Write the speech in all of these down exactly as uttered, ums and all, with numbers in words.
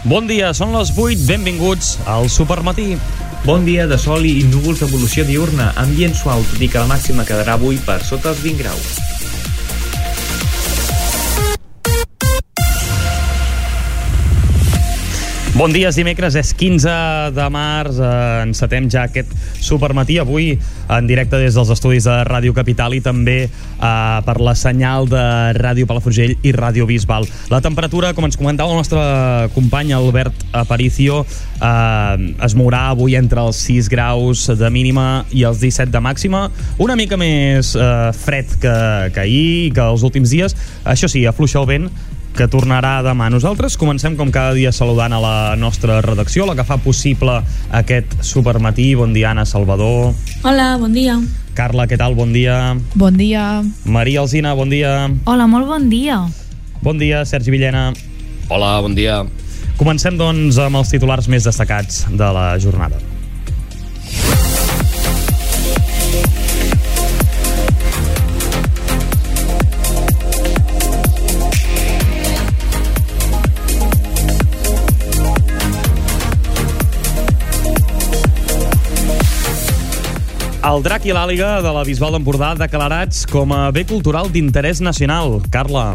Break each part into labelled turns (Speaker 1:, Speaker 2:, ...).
Speaker 1: Bon dia, són les vuit, benvinguts al Supermatí.
Speaker 2: Bon dia de sol i núvols d'evolució diurna, ambient suau, tot i que la màxima quedarà avui per sota els vint graus.
Speaker 1: Bon dia, és dimecres, és quinze de març, eh, encetem ja aquest Supermatí, avui en directe des dels estudis de Ràdio Capital i també eh, per la senyal de Ràdio Palafrugell i Ràdio Bisbal. La temperatura, com ens comentava el nostre company Albert Aparicio, eh, es mourà avui entre els sis graus de mínima i els disset de màxima, una mica més eh, fred que, que ahir, que els últims dies. Això sí, afluixa el vent, que tornarà demà. Nosaltres comencem com cada dia saludant a la nostra redacció, la que fa possible aquest Supermatí. Bon dia, Anna Salvador.
Speaker 3: Hola, bon dia.
Speaker 1: Carla, què tal? Bon dia.
Speaker 4: Bon dia.
Speaker 1: Maria Alsina, bon dia.
Speaker 5: Hola, molt bon dia.
Speaker 1: Bon dia, Sergi Villena.
Speaker 6: Hola, bon dia.
Speaker 1: Comencem, doncs, amb els titulars més destacats de la jornada. El drac i l'àliga de la Bisbal d'Empordà declarats com a bé cultural d'interès nacional. Carla.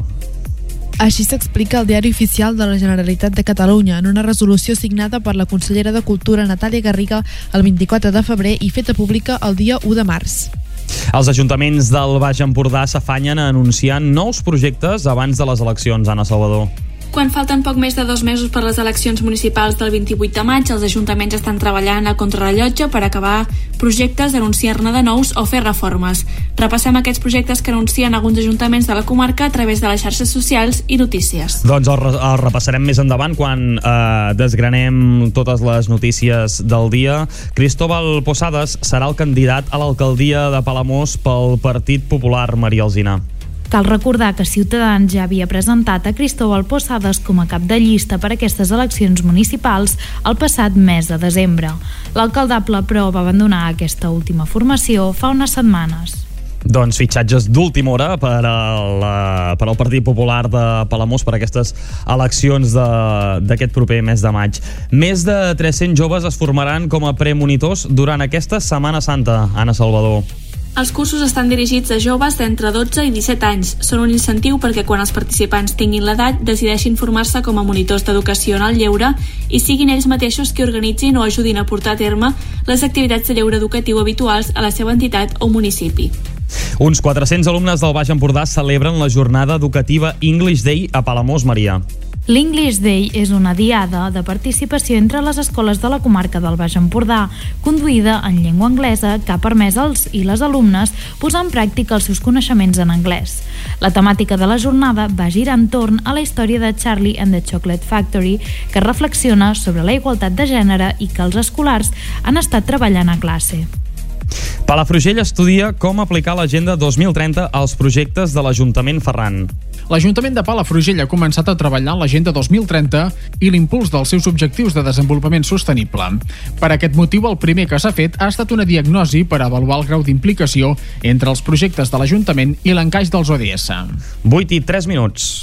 Speaker 4: Així s'explica el Diari Oficial de la Generalitat de Catalunya en una resolució signada per la consellera de Cultura Natàlia Garriga el vint-i-quatre de febrer i feta pública el dia u de març.
Speaker 1: Els ajuntaments del Baix Empordà s'afanyen a anunciar nous projectes abans de les eleccions, Anna Salvador.
Speaker 3: Quan falten poc més de dos mesos per les eleccions municipals del vint-i-vuit de maig, els ajuntaments estan treballant a contrarrellotge per acabar projectes, anunciar-ne de nous o fer reformes. Repassem aquests projectes que anuncien alguns ajuntaments de la comarca a través de les xarxes socials i notícies.
Speaker 1: Doncs el, el repassarem més endavant quan eh, desgranem totes les notícies del dia. Cristóbal Posades serà el candidat a l'alcaldia de Palamós pel Partit Popular, Maria Alsina.
Speaker 5: Cal recordar que Ciutadans ja havia presentat a Cristóbal Posades com a cap de llista per a aquestes eleccions municipals el passat mes de desembre. L'alcaldable, però, va abandonar aquesta última formació fa unes setmanes.
Speaker 1: Doncs fitxatges d'última hora per al, per al Partit Popular de Palamós per a aquestes eleccions d'aquest proper mes de maig. Més de tres-cents joves es formaran com a premonitors durant aquesta Setmana Santa, Anna Salvador.
Speaker 3: Els cursos estan dirigits a joves d'entre dotze i disset anys. Són un incentiu perquè quan els participants tinguin l'edat decideixin formar-se com a monitors d'educació en el lleure i siguin ells mateixos qui organitzin o ajudin a portar a terme les activitats de lleure educatiu habituals a la seva entitat o municipi.
Speaker 1: Uns quatre-cents alumnes del Baix Empordà celebren la jornada educativa English Day a Palamós, Maria.
Speaker 5: L'English Day és una diada de participació entre les escoles de la comarca del Baix Empordà, conduïda en llengua anglesa que ha permès als i les alumnes posar en pràctica els seus coneixements en anglès. La temàtica de la jornada va girar entorn a la història de Charlie and the Chocolate Factory, que reflexiona sobre la igualtat de gènere i que els escolars han estat treballant a classe.
Speaker 1: Palafrugell estudia com aplicar l'Agenda dos mil trenta als projectes de l'Ajuntament Ferran.
Speaker 7: L'Ajuntament de Palafrugell ha començat a treballar en l'Agenda dos mil trenta i l'impuls dels seus objectius de desenvolupament sostenible. Per aquest motiu, el primer que s'ha fet ha estat una diagnosi per avaluar el grau d'implicació entre els projectes de l'Ajuntament i l'encaix dels O D S.
Speaker 1: vuit i tres minuts.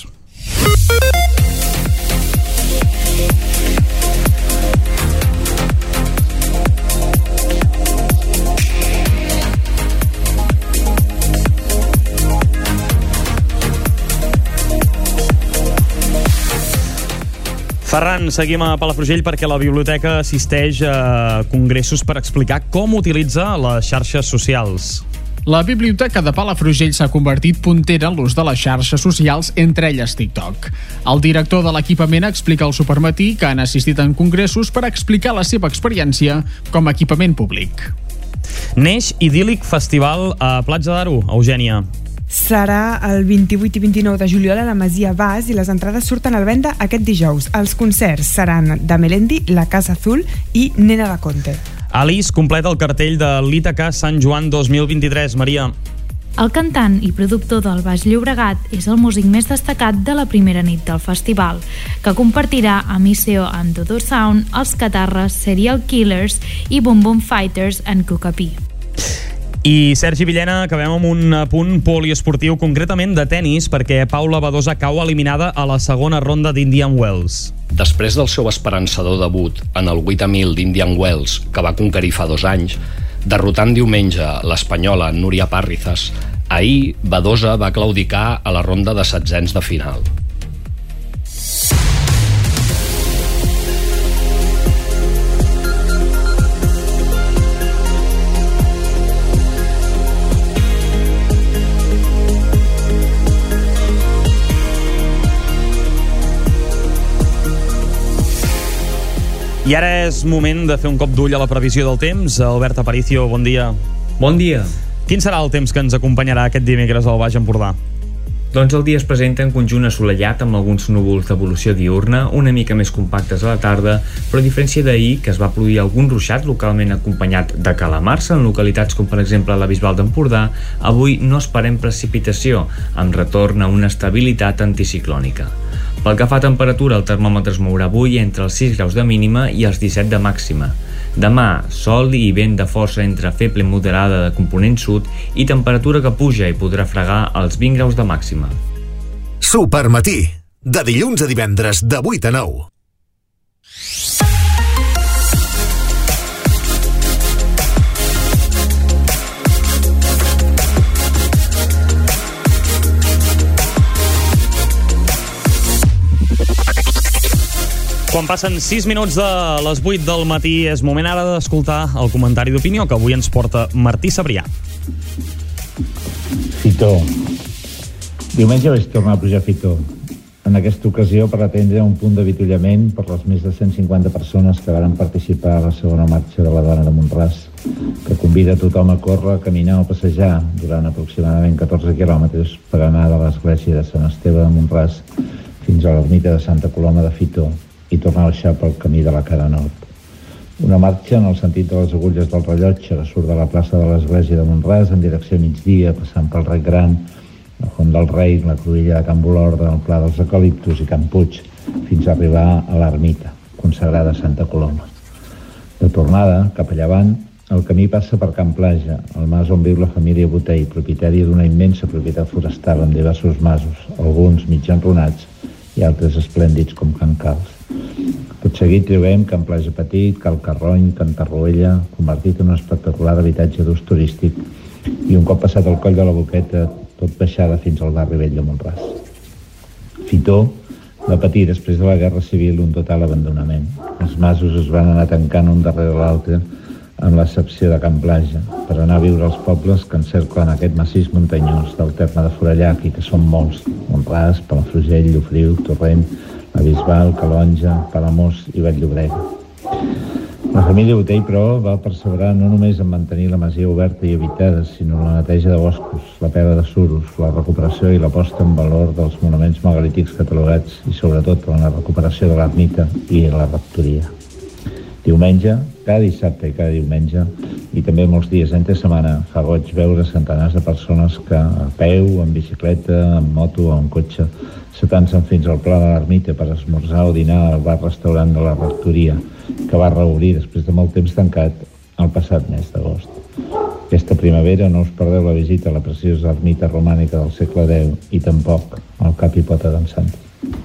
Speaker 1: Ferran, seguim a Palafrugell perquè la biblioteca assisteix a congressos per explicar com utilitza les xarxes socials.
Speaker 7: La biblioteca de Palafrugell s'ha convertit puntera en l'ús de les xarxes socials, entre elles TikTok. El director de l'equipament explica al Supermatí que han assistit en congressos per explicar la seva experiència com a equipament públic.
Speaker 1: Neix idíl·lic festival a Platja d'Aro, Eugènia.
Speaker 8: Serà el vint-i-vuit i vint-i-nou de juliol a la Masia Bas i les entrades surten a la venda aquest dijous. Els concerts seran de Melendi, La Casa Azul i Nena de Conte.
Speaker 1: Alice completa el cartell de l'Ítaca Sant Joan dos mil vint-i-tres, Maria.
Speaker 5: El cantant i productor del Baix Llobregat és el músic més destacat de la primera nit del festival, que compartirà amb Iseo and Dodo Sound, els Catarres, Serial Killers i Boom Boom Fighters en Cucapí.
Speaker 1: I Sergi Villena, acabem amb un punt poliesportiu, concretament de tennis, perquè Paula Badosa cau eliminada a la segona ronda d'Indian Wells.
Speaker 6: Després del seu esperançador debut en el vuit mil d'Indian Wells, que va conquerir fa dos anys, derrotant diumenge l'espanyola Núria Parrizas, ahir Badosa va claudicar a la ronda de setzents de final.
Speaker 1: I ara és moment de fer un cop d'ull a la previsió del temps. Albert Aparicio, bon dia.
Speaker 2: Bon dia.
Speaker 1: Quin serà el temps que ens acompanyarà aquest dimecres al Baix Empordà?
Speaker 2: Doncs el dia es presenta en conjunt assolellat amb alguns núvols d'evolució diurna, una mica més compactes a la tarda, però a diferència d'ahir, que es va produir algun ruixat localment acompanyat de calamarsa en localitats com per exemple la Bisbal d'Empordà, avui no esperem precipitació, amb retorn a una estabilitat anticiclònica. Pel que fa a temperatura, el termòmetre es mourà avui entre els sis graus de mínima i els disset de màxima. Demà, sol i vent de força entre feble i moderada de component sud i temperatura que puja i podrà fregar els vint graus de màxima.
Speaker 9: Supermatí, de dilluns a divendres de vuit a nou.
Speaker 1: Quan passen sis minuts de les vuit del matí, és moment ara d'escoltar el comentari d'opinió que avui ens porta Martí Sabrià.
Speaker 10: Fitó. Diumenge vaig tornar a pujar Fitó. En aquesta ocasió per atendre un punt d'avituallament per les més de cent cinquanta persones que varen participar a la segona marxa de la dona de Mont-ras, que convida tothom a córrer, a caminar o passejar durant aproximadament catorze quilòmetres per anar de l'església de Sant Esteve de Mont-ras fins a l'ermita de Santa Coloma de Fitó i tornar a baixar pel camí de la cara nord. Una marxa en el sentit de les agulles del rellotge que surt de la plaça de l'església de Mont-ras en direcció a migdia, passant pel Rec Gran, el Font del Rei, la Cruïlla de Can Bolorda, el Pla dels Eucaliptus i Can Puig, fins a arribar a l'ermita, consagrada a Santa Coloma. De tornada, cap a llevant, el camí passa per Can Plaja, el mas on viu la família Botell, propietària d'una immensa propietat forestal amb diversos masos, alguns mig enrunats i altres esplèndids com Can Cals. Tot seguit trobem Can Plaja Petit, Cal Carrony, Can Tarruella, convertit en un espectacular habitatge d'ús turístic, i un cop passat el coll de la Boqueta, tot baixada fins al barri vell de Mont-ras. Fitó va patir després de la Guerra Civil un total abandonament. Els masos es van anar tancant un darrere l'altre, amb l'excepció de Can Plaja, per anar a viure als pobles que encerclen aquest massís muntanyós del terme de Forallac, i que són molts: Mont-ras, Palafrugell, Llofriu, Torrent, la Bisbal, Calonja, Palamós i Vall-llobrega. La família Botell, però, va perseverar no només en mantenir la masia oberta i habitada, sinó en la neteja de boscos, la pela de suros, la recuperació i la posta en valor dels monuments megalítics catalogats i, sobretot, en la recuperació de l'ermita i la rectoria. Diumenge, cada dissabte i cada diumenge, i també molts dies entre setmana, fa goig veure centenars de persones que a peu, en bicicleta, en moto o en cotxe, s'atancen fins al Pla de l'Ermita per esmorzar o dinar al bar-restaurant de la rectoria, que va reobrir després de molt temps tancat el passat mes d'agost. Aquesta primavera no us perdeu la visita a la preciosa ermita romànica del segle deu i tampoc al cap i pota d'en Santi.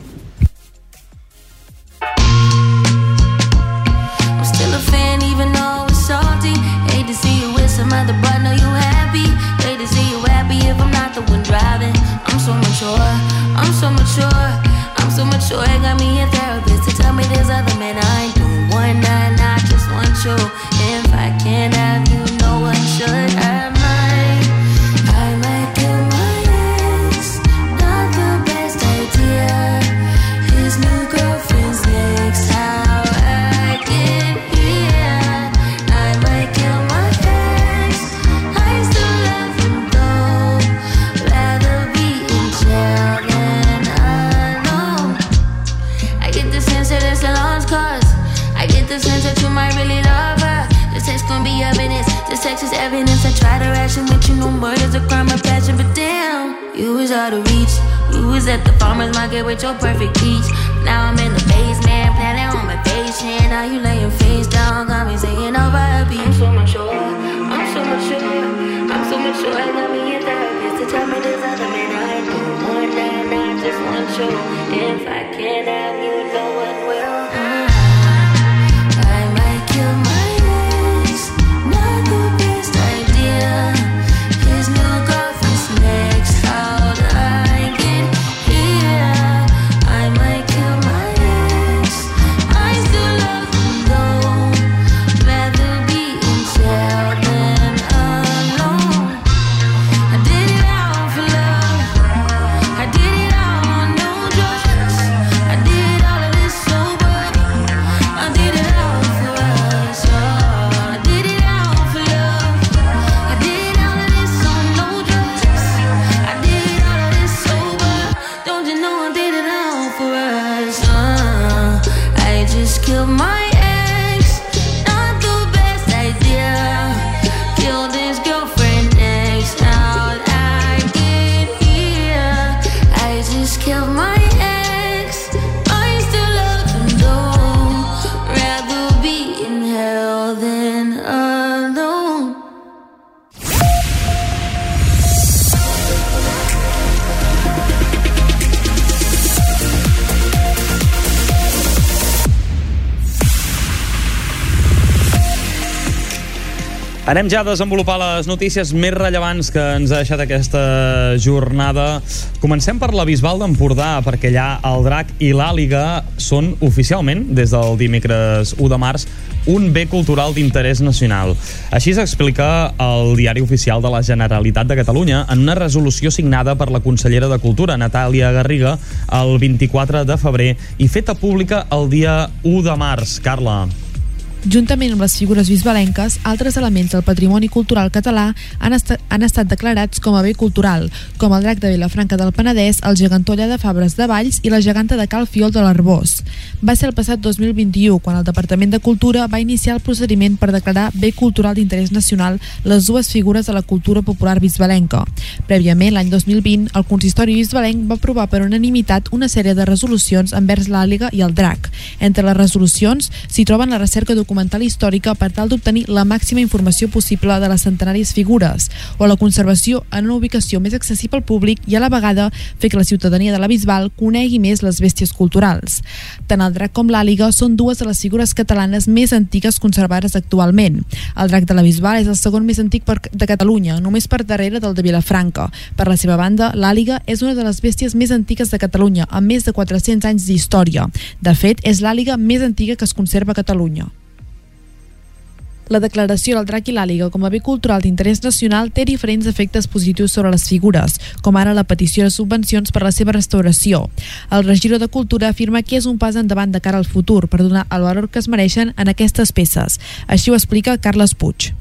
Speaker 11: I'm so mature, I'm so mature. It got me a therapist to tell me there's other men I ain't doing one night, I just want you. If I can't have you, no one should have mine. I might kill my ex, not the best idea. His new girlfriend's next, how I get here. I might kill my ex, I still love him though. Rather be in jail than alone. I get the sense that it's a lost cause. I get the sense that you might really love her. This text gon' be evidence, this text is evidence. I try to ration with you, no murder's a crime of passion. But damn, you was out of reach. You was at the farmer's market with your perfect peach. Now I'm in the basement, planning on my patient. Now you laying face down, got me singing over a beat. I'm so mature, I'm so mature, I'm If I can't have you, no one will. I might kill my ex, not the best idea. His new girlfriend's next, how'd I get here? I might kill my ex, I still love him though. Rather be in jail than alone. I did it all for love, I did it all on no drugs. I did all of this sober, I did it all for us. Oh, I did it all for love, I did all of this on no drugs. I did all of this sober, don't you know I did it all for us. Uh, I just killed my ex, not the best idea. Killed his girlfriend next, how'd I get here? I just killed my ex, I still love him though. Rather be in hell than alone.
Speaker 1: Anem ja a desenvolupar les notícies més rellevants que ens ha deixat aquesta jornada. Comencem per la Bisbal d'Empordà, perquè allà el Drac i l'Àliga són oficialment, des del dimecres u de març, un bé cultural d'interès nacional. Així s'explica al Diari Oficial de la Generalitat de Catalunya en una resolució signada per la consellera de Cultura, Natàlia Garriga, el vint-i-quatre de febrer i feta pública el dia u de març. Carla.
Speaker 4: Juntament amb les figures bisbalenques, altres elements del patrimoni cultural català han, estat, han estat declarats com a bé cultural, com el Drac de Vilafranca del Penedès, el Gegantolla de Fabres de Valls i la Geganta de Cal Fiol de l'Arbós. Va ser el passat dos mil vint-i-u quan el Departament de Cultura va iniciar el procediment per declarar bé cultural d'interès nacional les dues figures de la cultura popular bisbalenca. Prèviament, l'any dos mil vint, el consistori bisbalenc va aprovar per unanimitat una sèrie de resolucions envers l'Àliga i el Drac. Entre les resolucions s'hi troben la recerca documental històrica per tal d'obtenir la màxima informació possible de les centenàries figures o la conservació en una ubicació més accessible al públic i a la vegada fer que la ciutadania de la Bisbal conegui més les bèsties culturals. Tant el Drac com l'Àliga són dues de les figures catalanes més antigues conservades actualment. El Drac de la Bisbal és el segon més antic de Catalunya, només per darrere del de Vilafranca. Per la seva banda, l'Àliga és una de les bèsties més antigues de Catalunya, amb més de quatre-cents anys d'història. De fet, és l'Àliga més antiga que es conserva a Catalunya. La declaració del Drac i l'Àliga com a bé cultural d'interès nacional té diferents efectes positius sobre les figures, com ara la petició de subvencions per la seva restauració. El regidor de Cultura afirma que és un pas endavant de cara al futur per donar el valor que es mereixen en aquestes peces. Així ho explica Carles Puig.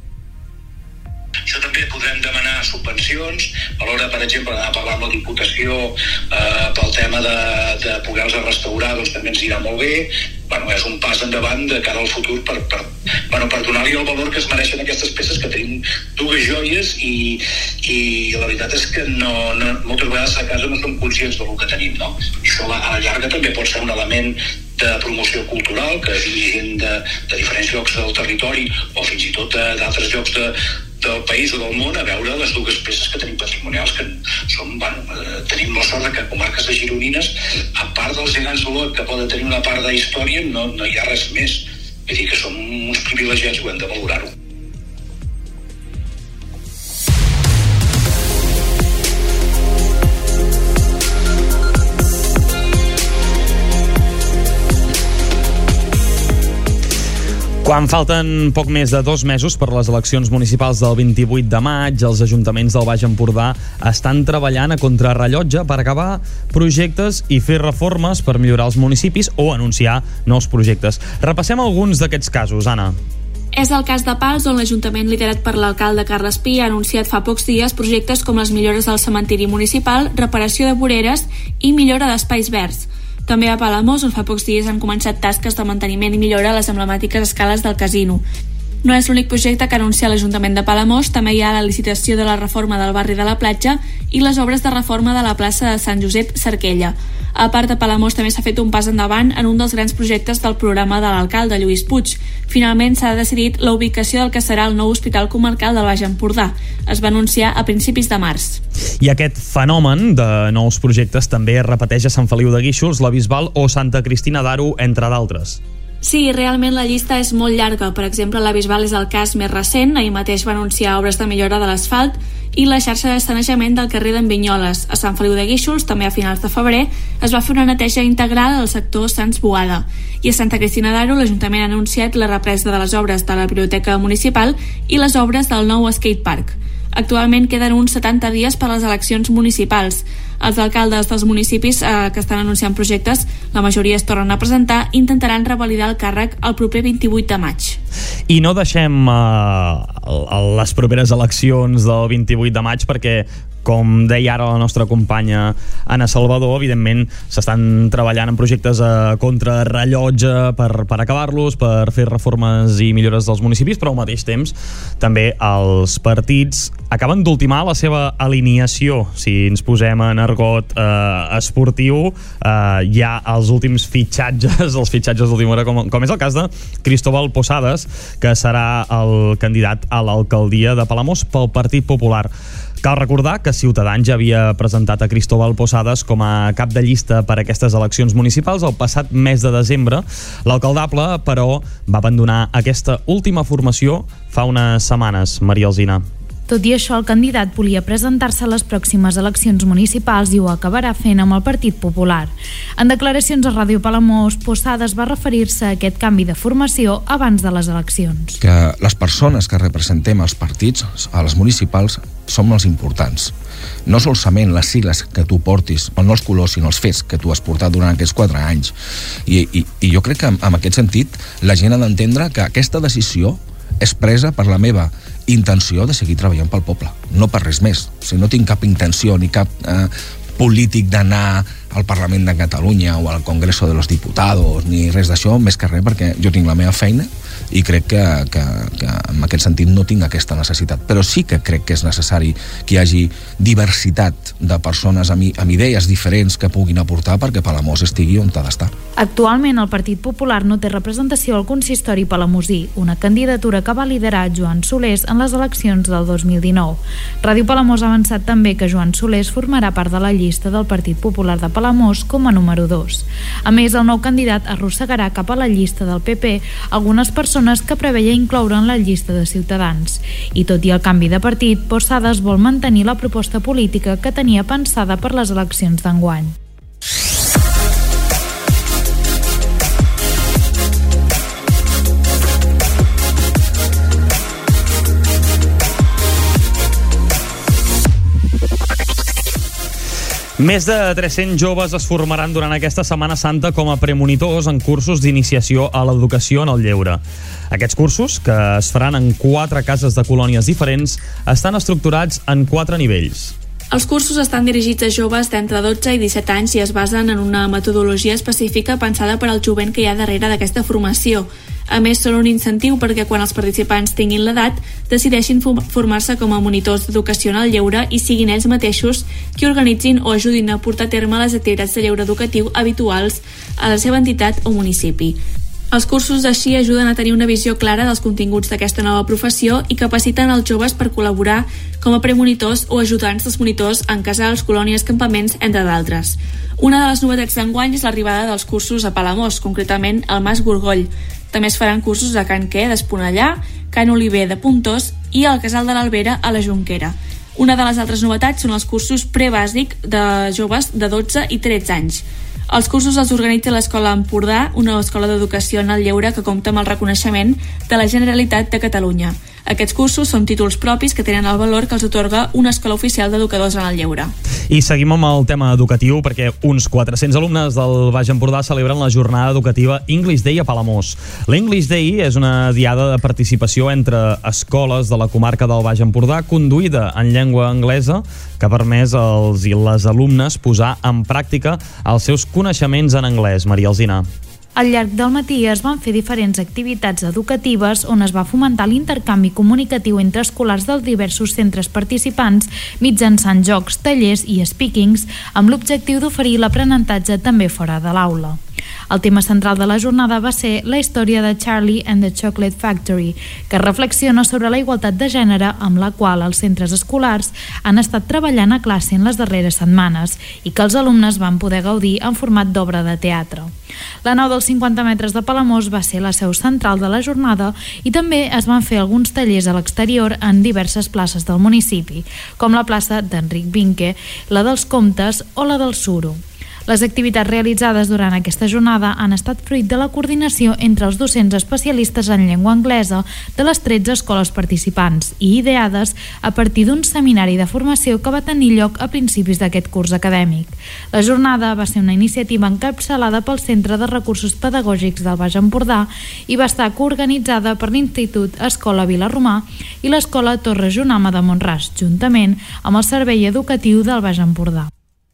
Speaker 12: Això també podrem demanar subvencions, alhora, per exemple, a parlar amb la Diputació eh, pel tema de, de poder-los restaurar, doncs també ens irà molt bé. Bueno, és un pas endavant de cara al futur per, per, bueno, per donar-li el valor que es mereixen aquestes peces, que tenim dues joies i, i la veritat és que no, no, moltes vegades a casa no som conscients del que tenim, no? I això a la llarga també pot ser un element de promoció cultural, que vingui gent de, de diferents llocs del territori o fins i tot d'altres llocs de, del país o del món a veure les dues peces que tenim patrimonials, que som, bueno, eh, tenim la sort que comarques de gironines, a part dels gegants de l'Ot, que poden tenir una part de història, no, no hi ha res més. Vull dir que som uns privilegiats i ho hem de valorar-ho.
Speaker 1: Quan falten poc més de dos mesos per les eleccions municipals del vint-i-vuit de maig, els ajuntaments del Baix Empordà estan treballant a contrarrellotge per acabar projectes i fer reformes per millorar els municipis o anunciar nous projectes. Repassem alguns d'aquests casos, Anna.
Speaker 3: És el cas de Pals, on l'Ajuntament liderat per l'alcalde Carles Pi ha anunciat fa pocs dies projectes com les millores del cementiri municipal, reparació de voreres i millora d'espais verds. També a Palamós, on fa pocs dies han començat tasques de manteniment i millora a les emblemàtiques escales del casino. No és l'únic projecte que anuncia l'Ajuntament de Palamós, també hi ha la licitació de la reforma del barri de la Platja i les obres de reforma de la plaça de Sant Josep Cerquella. A part de Palamós també s'ha fet un pas endavant en un dels grans projectes del programa de l'alcalde Lluís Puig. Finalment s'ha decidit la ubicació del que serà el nou Hospital Comarcal del Baix Empordà. Es va anunciar a principis de març.
Speaker 1: I aquest fenomen de nous projectes també es repeteix a Sant Feliu de Guíxols, la Bisbal o Santa Cristina d'Aro, entre d'altres.
Speaker 3: Sí, realment la llista és molt llarga. Per exemple, la Bisbal és el cas més recent. Ahir mateix va anunciar obres de millora de l'asfalt i la xarxa de sanejament del carrer d'en Vinyoles. A Sant Feliu de Guíxols, també a finals de febrer, es va fer una neteja integral al sector Sants Boada. I a Santa Cristina d'Aro, l'Ajuntament ha anunciat la represa de les obres de la Biblioteca Municipal i les obres del nou skatepark. Actualment queden uns setanta dies per a les eleccions municipals. Els alcaldes dels municipis eh, que estan anunciant projectes, la majoria es tornen a presentar i intentaran revalidar el càrrec el proper vint-i-vuit de maig.
Speaker 1: I no deixem eh, les properes eleccions del vint-i-vuit de maig perquè, com deia ara la nostra companya Anna Salvador, evidentment s'estan treballant en projectes a contrarrellotge per, per acabar-los, per fer reformes i millores dels municipis, però al mateix temps també els partits acaben d'ultimar la seva alineació. Si ens posem en argot eh, esportiu, eh, hi ha els últims fitxatges, els fitxatges d'última hora, com, com és el cas de Cristóbal Posades, que serà el candidat a l'alcaldia de Palamós pel Partit Popular. Cal recordar que Ciutadans ja havia presentat a Cristóbal Posades com a cap de llista per a aquestes eleccions municipals el passat mes de desembre. L'alcaldable, però, va abandonar aquesta última formació fa unes setmanes, Maria Alsina.
Speaker 5: Tot i això, el candidat volia presentar-se a les pròximes eleccions municipals i ho acabarà fent amb el Partit Popular. En declaracions a Ràdio Palamós, Posades va referir-se a aquest canvi de formació abans de les eleccions.
Speaker 13: Que les persones que representem els partits, a les municipals, som els importants. No solament les sigles que tu portis, o no els colors, sinó els fets que tu has portat durant aquests quatre anys. I, i, i jo crec que en, en aquest sentit la gent ha d'entendre que aquesta decisió és presa per la meva intenció de seguir treballant pel poble, no per res més. O sigui, no tinc cap intenció ni cap eh, polític d'anar al Parlament de Catalunya o al Congreso de los Diputados ni res d'això, més que res perquè jo tinc la meva feina i crec que, que, que en aquest sentit no tinc aquesta necessitat. Però sí que crec que és necessari que hi hagi diversitat de persones amb, amb idees diferents que puguin aportar perquè Palamós estigui on ha d'estar.
Speaker 5: Actualment el Partit Popular no té representació al consistori palamosí, una candidatura que va liderar Joan Solés en les eleccions del dos mil dinou. Ràdio Palamós ha avançat també que Joan Solés formarà part de la llista del Partit Popular de Palamós com a número dos. A més, el nou candidat arrossegarà cap a la llista del P P algunes persones que preveia incloure en la llista de Ciutadans. I tot i el canvi de partit, Posades vol mantenir la proposta política que tenia pensada per les eleccions d'enguany.
Speaker 1: Més de tres-cents joves es formaran durant aquesta Setmana Santa com a premonitors en cursos d'iniciació a l'educació en el lleure. Aquests cursos, que es faran en quatre cases de colònies diferents, estan estructurats en quatre nivells.
Speaker 3: Els cursos estan dirigits a joves d'entre dotze i disset anys i es basen en una metodologia específica pensada per al jovent que hi ha darrere d'aquesta formació. A més, són un incentiu perquè quan els participants tinguin l'edat decideixin formar-se com a monitors d'educació en el lleure i siguin ells mateixos qui organitzin o ajudin a portar a terme les activitats de lleure educatiu habituals a la seva entitat o municipi. Els cursos així ajuden a tenir una visió clara dels continguts d'aquesta nova professió i capaciten els joves per col·laborar com a premonitors o ajudants dels monitors en casals, colònies, campaments, entre d'altres. Una de les novetats d'enguany és l'arribada dels cursos a Palamós, concretament al Mas Gorgoll. També es faran cursos a Can Quer d'Esponellà, Can Oliver de Puntós i al Casal de l'Albera a la Jonquera. Una de les altres novetats són els cursos prebàsic de joves de dotze i tretze anys. Els cursos els organitza l'Escola Empordà, una escola d'educació en el lleure que compta amb el reconeixement de la Generalitat de Catalunya. Aquests cursos són títols propis que tenen el valor que els atorga una escola oficial d'educadors en el lleure.
Speaker 1: I seguim amb el tema educatiu perquè uns quatre-cents alumnes del Baix Empordà celebren la jornada educativa English Day a Palamós. L'English Day és una diada de participació entre escoles de la comarca del Baix Empordà conduïda en llengua anglesa que ha permès als i les alumnes posar en pràctica els seus coneixements en anglès. Maria Alsina.
Speaker 5: Al llarg del matí es van fer diferents activitats educatives on es va fomentar l'intercanvi comunicatiu entre escolars dels diversos centres participants mitjançant jocs, tallers i speakings amb l'objectiu d'oferir l'aprenentatge també fora de l'aula. El tema central de la jornada va ser la història de Charlie and the Chocolate Factory, que reflexiona sobre la igualtat de gènere amb la qual els centres escolars han estat treballant a classe en les darreres setmanes i que els alumnes van poder gaudir en format d'obra de teatre. La nau dels cinquanta metres de Palamós va ser la seu central de la jornada i també es van fer alguns tallers a l'exterior en diverses places del municipi, com la plaça d'Enric Vinque, la dels Comtes o la del Suro. Les activitats realitzades durant aquesta jornada han estat fruit de la coordinació entre els docents especialistes en llengua anglesa de les tretze escoles participants i ideades a partir d'un seminari de formació que va tenir lloc a principis d'aquest curs acadèmic. La jornada va ser una iniciativa encapçalada pel Centre de Recursos Pedagògics del Baix Empordà i va estar coorganitzada per l'Institut Escola Vilarromà i l'Escola Torre Jonama de Mont-ras, juntament amb el Servei Educatiu del Baix Empordà.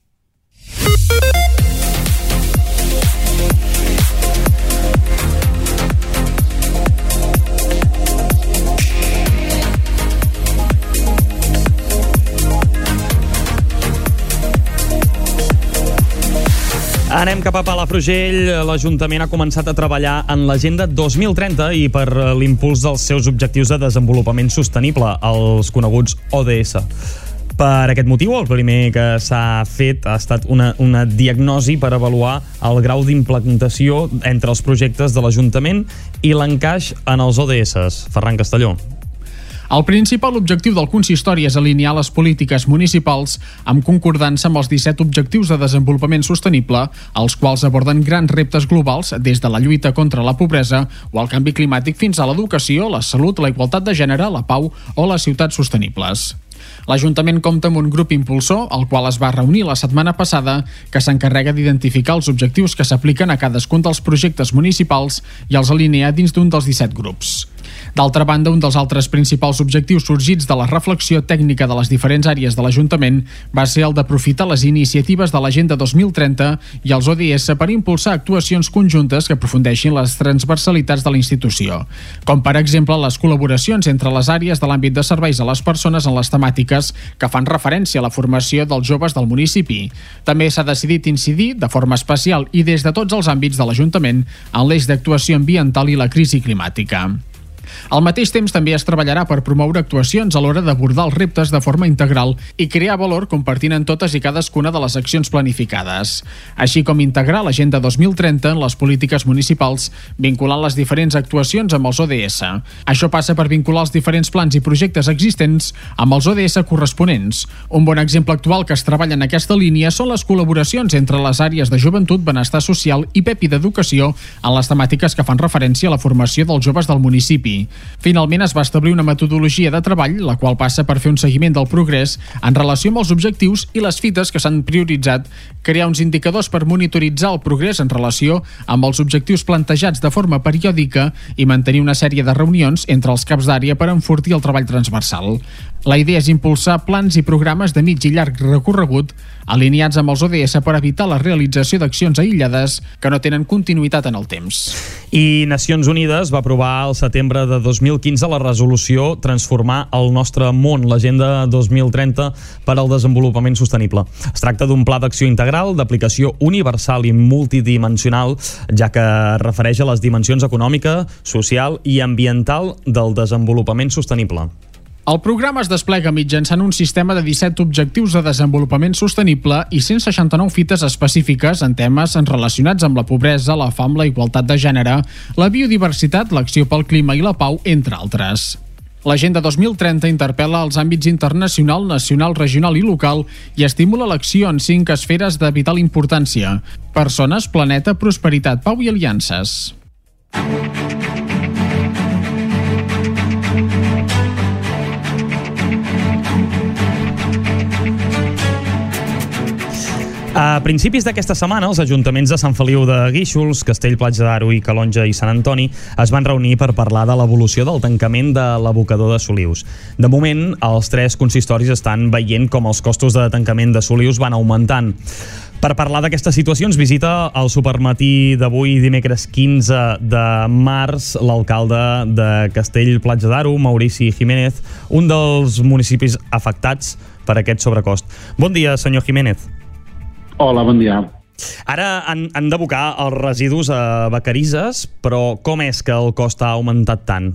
Speaker 1: Anem cap a Palafrugell. L'Ajuntament ha començat a treballar en l'Agenda dos mil trenta i per l'impuls dels seus objectius de desenvolupament sostenible, els coneguts O D S. Per aquest motiu, el primer que s'ha fet ha estat una, una diagnosi per avaluar el grau d'implantació entre els projectes de l'Ajuntament i l'encaix en els O D S. Ferran Castelló.
Speaker 7: El principal objectiu del consistori és alinear les polítiques municipals amb concordança amb els disset objectius de desenvolupament sostenible, els quals aborden grans reptes globals des de la lluita contra la pobresa o el canvi climàtic fins a l'educació, la salut, la igualtat de gènere, la pau o les ciutats sostenibles. L'Ajuntament compta amb un grup impulsor, el qual es va reunir la setmana passada, que s'encarrega d'identificar els objectius que s'apliquen a cadascun dels projectes municipals i els alinea dins d'un dels disset grups. D'altra banda, un dels altres principals objectius sorgits de la reflexió tècnica de les diferents àrees de l'Ajuntament va ser el d'aprofitar les iniciatives de l'Agenda dos mil trenta i els O D S per impulsar actuacions conjuntes que aprofundeixin les transversalitats de la institució, com per exemple les col·laboracions entre les àrees de l'àmbit de serveis a les persones en les temàtiques que fan referència a la formació dels joves del municipi. També s'ha decidit incidir de forma especial i des de tots els àmbits de l'Ajuntament en l'eix d'actuació ambiental i la crisi climàtica. Al mateix temps també es treballarà per promoure actuacions a l'hora d'abordar els reptes de forma integral i crear valor compartint en totes i cadascuna de les accions planificades, així com integrar l'Agenda dos mil trenta en les polítiques municipals, vinculant les diferents actuacions amb els O D S. Això passa per vincular els diferents plans i projectes existents amb els O D S corresponents. Un bon exemple actual que es treballa en aquesta línia són les col·laboracions entre les àrees de joventut, benestar social i P E P i d'educació en les temàtiques que fan referència a la formació dels joves del municipi. Finalment es va establir una metodologia de treball, la qual passa per fer un seguiment del progrés en relació amb els objectius i les fites que s'han prioritzat, crear uns indicadors per monitoritzar el progrés en relació amb els objectius plantejats de forma periòdica i mantenir una sèrie de reunions entre els caps d'àrea per enfortir el treball transversal. La idea és impulsar plans i programes de mig i llarg recorregut alineats amb els O D S per evitar la realització d'accions aïllades que no tenen continuïtat en el temps.
Speaker 1: I Nacions Unides va aprovar al setembre de dos mil quinze la resolució Transformar el nostre món, l'Agenda dos mil trenta per al desenvolupament sostenible. Es tracta d'un pla d'acció integral d'aplicació universal i multidimensional, ja que es refereix a les dimensions econòmica, social i ambiental del desenvolupament sostenible.
Speaker 7: El programa es desplega mitjançant un sistema de disset objectius de desenvolupament sostenible i cent seixanta-nou fites específiques en temes relacionats amb la pobresa, la fam, la igualtat de gènere, la biodiversitat, l'acció pel clima i la pau, entre altres. L'Agenda dos mil trenta interpel·la els àmbits internacional, nacional, regional i local i estimula l'acció en cinc esferes de vital importància: persones, planeta, prosperitat, pau i aliances.
Speaker 1: A principis d'aquesta setmana, els ajuntaments de Sant Feliu de Guíxols, Castell, Platja d'Aro i Calonge i Sant Antoni es van reunir per parlar de l'evolució del tancament de l'abocador de Solius. De moment, els tres consistoris estan veient com els costos de tancament de Solius van augmentant. Per parlar d'aquesta situació ens visita al supermatí d'avui, dimecres quinze de març, l'alcalde de Castell, Platja d'Aro, Maurici Jiménez, un dels municipis afectats per aquest sobrecost. Bon dia, senyor Jiménez.
Speaker 14: Hola, bon dia.
Speaker 1: Ara han, han d'abocar els residus a Vacarisses, però com és que el cost ha augmentat tant?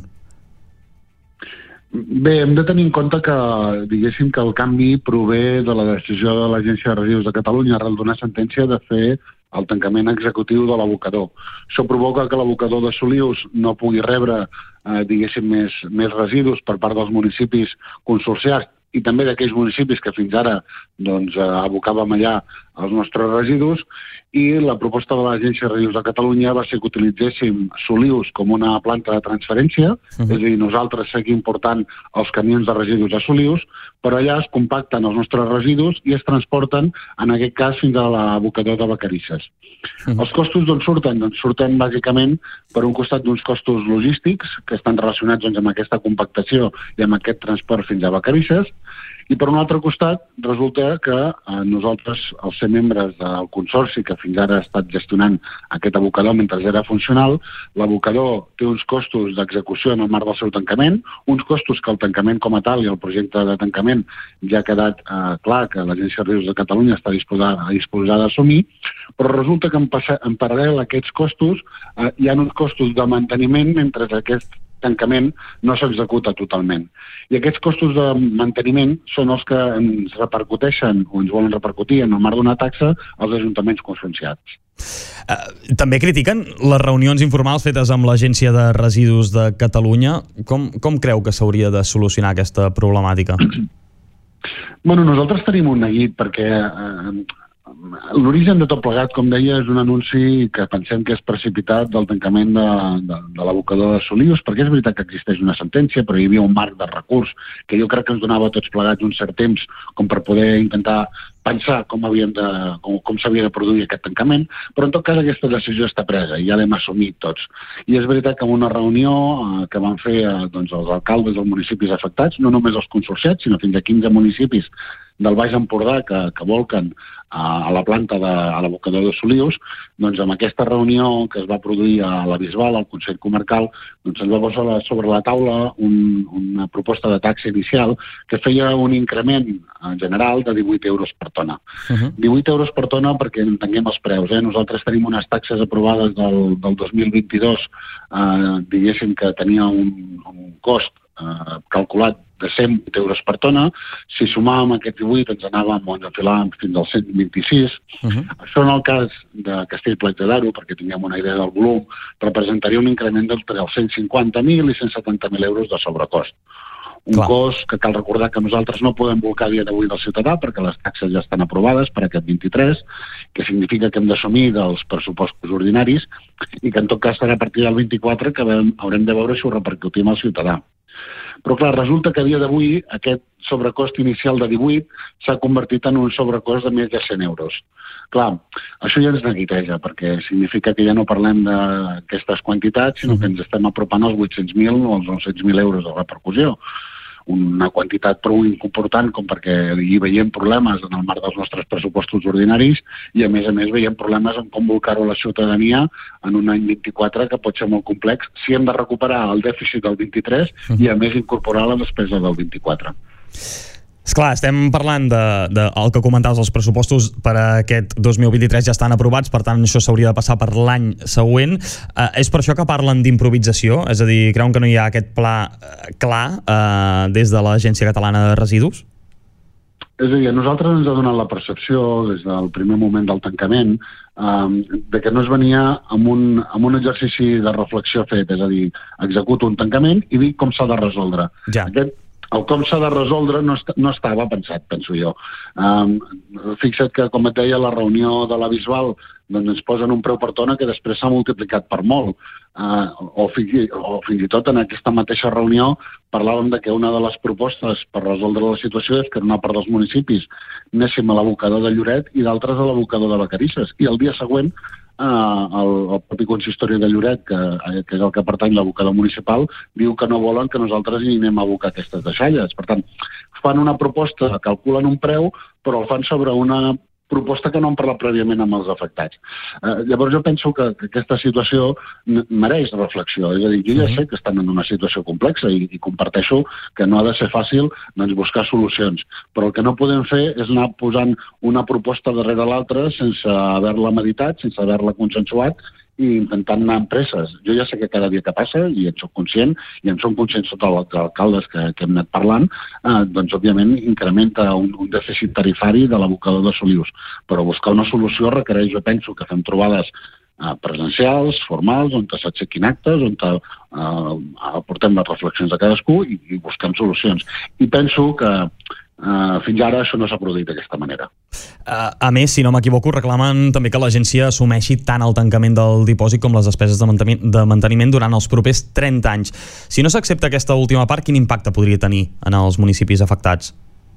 Speaker 14: Bé, hem de tenir en compte que, diguéssim, que el canvi prové de la decisió de l'Agència de Residus de Catalunya arrel d'una sentència de fer el tancament executiu de l'abocador. Això provoca que l'abocador de Solius no pugui rebre, eh, diguéssim, més, més residus per part dels municipis consorciats i també d'aquells municipis que fins ara doncs, abocàvem allà els nostres residus, i la proposta de l'Agència de Residus de Catalunya va ser que utilitzéssim Solius com una planta de transferència, uh-huh. és a dir, nosaltres seguim portant els camions de residus a Solius, però allà es compacten els nostres residus i es transporten, en aquest cas, fins a l'abocador de Vacarisses. Uh-huh. Els costos d'on surten? Doncs surten bàsicament per un costat d'uns costos logístics que estan relacionats doncs, amb aquesta compactació i amb aquest transport fins a Vacarisses, i per un altre costat resulta que eh, nosaltres, al ser membres del consorci que fins ara ha estat gestionant aquest abocador mentre era funcional, l'abocador té uns costos d'execució en el marc del seu tancament, uns costos que el tancament com a tal i el projecte de tancament ja ha quedat eh, clar que l'Agència de Residus de Catalunya està disposada, disposada a assumir, però resulta que en, en paral·lel a aquests costos eh, hi ha uns costos de manteniment mentre aquest tancament no s'executa totalment. I aquests costos de manteniment són els que ens repercuteixen o ens volen repercutir en el marc d'una taxa als ajuntaments conscienciats.
Speaker 1: Uh, també critiquen les reunions informals fetes amb l'Agència de Residus de Catalunya. Com, com creu que s'hauria de solucionar aquesta problemàtica?
Speaker 14: Bueno, nosaltres tenim un neguit perquè eh, l'origen de tot plegat, com deia, és un anunci que pensem que és precipitat del tancament de, de, de l'abocador de Solius, perquè és veritat que existeix una sentència, però hi havia un marc de recurs que jo crec que ens donava a tots plegats un cert temps com per poder intentar pensar com, havíem de, com, com s'havia de produir aquest tancament, però en tot cas aquesta decisió està presa i ja l'hem assumit tots. I és veritat que en una reunió eh, que van fer eh, doncs, els alcaldes dels municipis afectats, no només els consorciats, sinó fins a quinze municipis del Baix Empordà que, que volquen a, a la planta de a l'abocador de Solius, doncs amb aquesta reunió que es va produir a la Bisbal, al Consell Comarcal, doncs ens va posar sobre la taula un, una proposta de taxa inicial que feia un increment general de divuit euros per tona. Uh-huh. divuit euros per tona perquè entenguem els preus. Eh? Nosaltres tenim unes taxes aprovades del, del dos mil vint-i-dos, eh, diguéssim que tenia un, un cost eh, calculat de cent euros per tona. Si sumàvem aquest divuit ens anàvem o ens enfilàvem fins als cent vint-i-sis. Uh-huh. Això en el cas de Castell, Platja d'Aro, perquè tinguem una idea del volum, representaria un increment d'entre els cent cinquanta mil i cent setanta mil euros de sobrecost. Un Clar. cost que cal recordar que nosaltres no podem volcar a dia d'avui del ciutadà perquè les taxes ja estan aprovades per aquest vint-i-tres, que significa que hem d'assumir dels pressupostos ordinaris i que en tot cas serà a partir del vint-i-quatre que haurem de veure si ho repercutim al ciutadà. Però clar, resulta que a dia d'avui aquest sobrecost inicial de divuit s'ha convertit en un sobrecost de més de cent euros. Clar, això ja ens neguiteja, perquè significa que ja no parlem d'aquestes quantitats, sinó que ens estem apropant als vuit-cents mil o als nou-cents mil euros de repercussió. Una quantitat prou important com perquè hi veiem problemes en el marc dels nostres pressupostos ordinaris i a més a més veiem problemes en com volcar-ho a la ciutadania en un any vint-i-quatre que pot ser molt complex si hem de recuperar el dèficit del vint-i-tres i a més incorporar la despesa del vint-i-quatre.
Speaker 1: Esclar, estem parlant de, de el que comentaves, els pressupostos per a aquest dos mil vint-i-tres ja estan aprovats, per tant això s'hauria de passar per l'any següent. Eh, és per això que parlen d'improvisació? És a dir, creuen que no hi ha aquest pla eh, clar eh, des de l'Agència Catalana de Residus?
Speaker 14: És a dir, a nosaltres ens ha donat la percepció des del primer moment del tancament eh, de que no es venia amb un, amb un exercici de reflexió fet, és a dir, executo un tancament i dic com s'ha de resoldre.
Speaker 1: Ja.
Speaker 14: Aquest el com s'ha de resoldre no, est no estava pensat, penso jo. Um, fixa't que, com et deia, la reunió de la Bisbal doncs ens posen un preu per tona que després s'ha multiplicat per molt. Uh, o, fins, o fins i tot en aquesta mateixa reunió parlàvem de que una de les propostes per resoldre la situació és que una part dels municipis anéssim a l'abocador de Lloret i d'altres a l'abocador de Vacarisses. I el dia següent Uh, el, el propi consistori de Lloret, que, que és el que pertany l'abocador municipal, diu que no volen que nosaltres hi anem a abocar aquestes deixalles. Per tant, fan una proposta, calculen un preu, però el fan sobre una proposta que no han parlat prèviament amb els afectats. Uh, llavors jo penso que, que aquesta situació mereix reflexió. És a dir, jo ja sé que estan en una situació complexa i, i comparteixo que no ha de ser fàcil doncs, buscar solucions. Però el que no podem fer és anar posant una proposta darrere l'altra sense haver-la meditat, sense haver-la consensuat i intentant anar amb presses. Jo ja sé que cada dia que passa, i en soc conscient, i en som conscients tots els alcaldes que, que hem anat parlant, eh, doncs òbviament incrementa un, un dèficit tarifari de l'abocador de Solius. Però buscar una solució requereix, jo penso, que fem trobades eh, presencials, formals, on s'aixequin actes, on eh, aportem les reflexions de cadascú i, i busquem solucions. I penso que Uh, fins ara això no s'ha produït d'aquesta manera.
Speaker 1: Uh, a més, si no m'equivoco, reclamen també que l'agència assumeixi tant el tancament del dipòsit com les despeses de manteniment, de manteniment durant els propers trenta anys. Si no s'accepta aquesta última part, quin impacte podria tenir en els municipis afectats?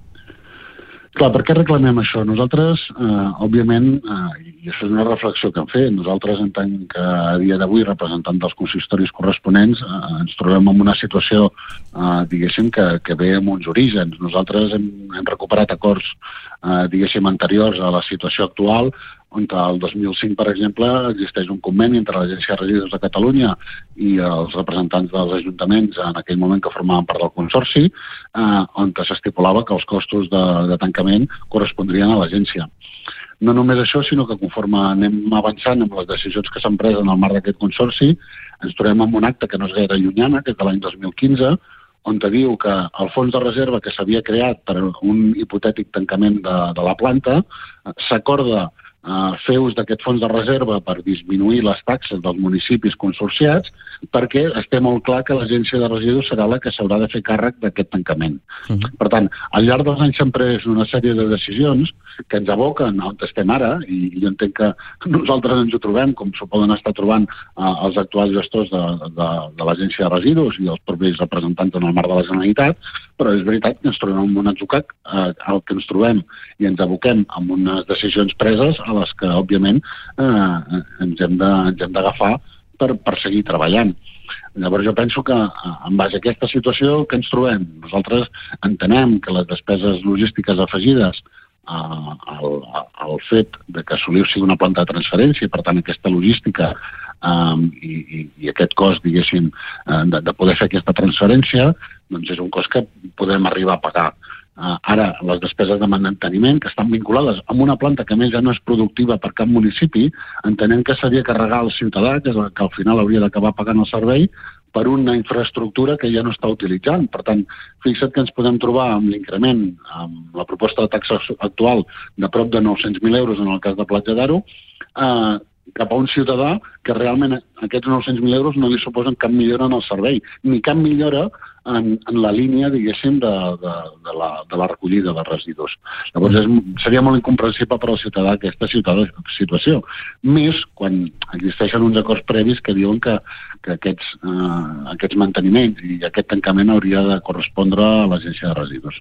Speaker 14: Clar, per què reclamem això? Nosaltres, eh, òbviament, eh, i això és una reflexió que hem fet, nosaltres en tant que a dia d'avui, representant dels consistoris corresponents, eh, ens trobem en una situació, eh, diguéssim, que, que ve amb uns orígens. Nosaltres hem, hem recuperat acords, eh, diguéssim, anteriors a la situació actual, on el dos mil cinc, per exemple, existeix un conveni entre l'Agència de Residus de Catalunya i els representants dels ajuntaments en aquell moment que formaven part del consorci, eh, on s'estipulava que els costos de, de tancament correspondrien a l'agència. No només això, sinó que conforme anem avançant amb les decisions que s'han pres en el marc d'aquest consorci, ens trobem amb un acte que no és gaire llunyana, que és de l'any dos mil quinze, on te diu que el fons de reserva que s'havia creat per un hipotètic tancament de, de la planta s'acorda Uh, fer ús d'aquest fons de reserva per disminuir les taxes dels municipis consorciats, perquè està molt clar que l'agència de residus serà la que s'haurà de fer càrrec d'aquest tancament. Uh -huh. Per tant, al llarg dels anys s'han pres una sèrie de decisions que ens aboquen on estem ara, i jo entenc que nosaltres ens ho trobem, com s'ho poden estar trobant uh, els actuals gestors de, de, de l'agència de residus i els propis representants en el marc de la Generalitat, però és veritat que ens trobem en un atzucac eh, al que ens trobem i ens aboquem amb unes decisions preses a les que, òbviament, eh, ens hem d'agafar per, per seguir treballant. Llavors jo penso que, en base a aquesta situació que ens trobem, nosaltres entenem que les despeses logístiques afegides eh, al, al fet de que Solius sigui una planta de transferència i, per tant, aquesta logística Um, i, i, i aquest cost, diguéssim, uh, de, de poder fer aquesta transferència, doncs és un cost que podem arribar a pagar. Uh, ara, les despeses de manteniment, que estan vinculades amb una planta que, a més, ja no és productiva per cap municipi, entenem que seria carregar al ciutadà, que és el que al final hauria d'acabar pagant el servei, per una infraestructura que ja no està utilitzant. Per tant, fixa't que ens podem trobar amb l'increment, amb la proposta de taxa actual de prop de nou-cents mil euros en el cas de Platja d'Aro, eh, cap a un ciutadà que realment aquests nou-cents mil euros no li suposen cap millora en el servei, ni cap millora en, en la línia, diguéssim, de, de, de, la, de la recollida de residus. Llavors és, seria molt incomprensible per al ciutadà aquesta situació. Més quan existeixen uns acords previs que diuen que, que aquests, eh, aquests manteniments i aquest tancament hauria de correspondre a l'Agència de Residus.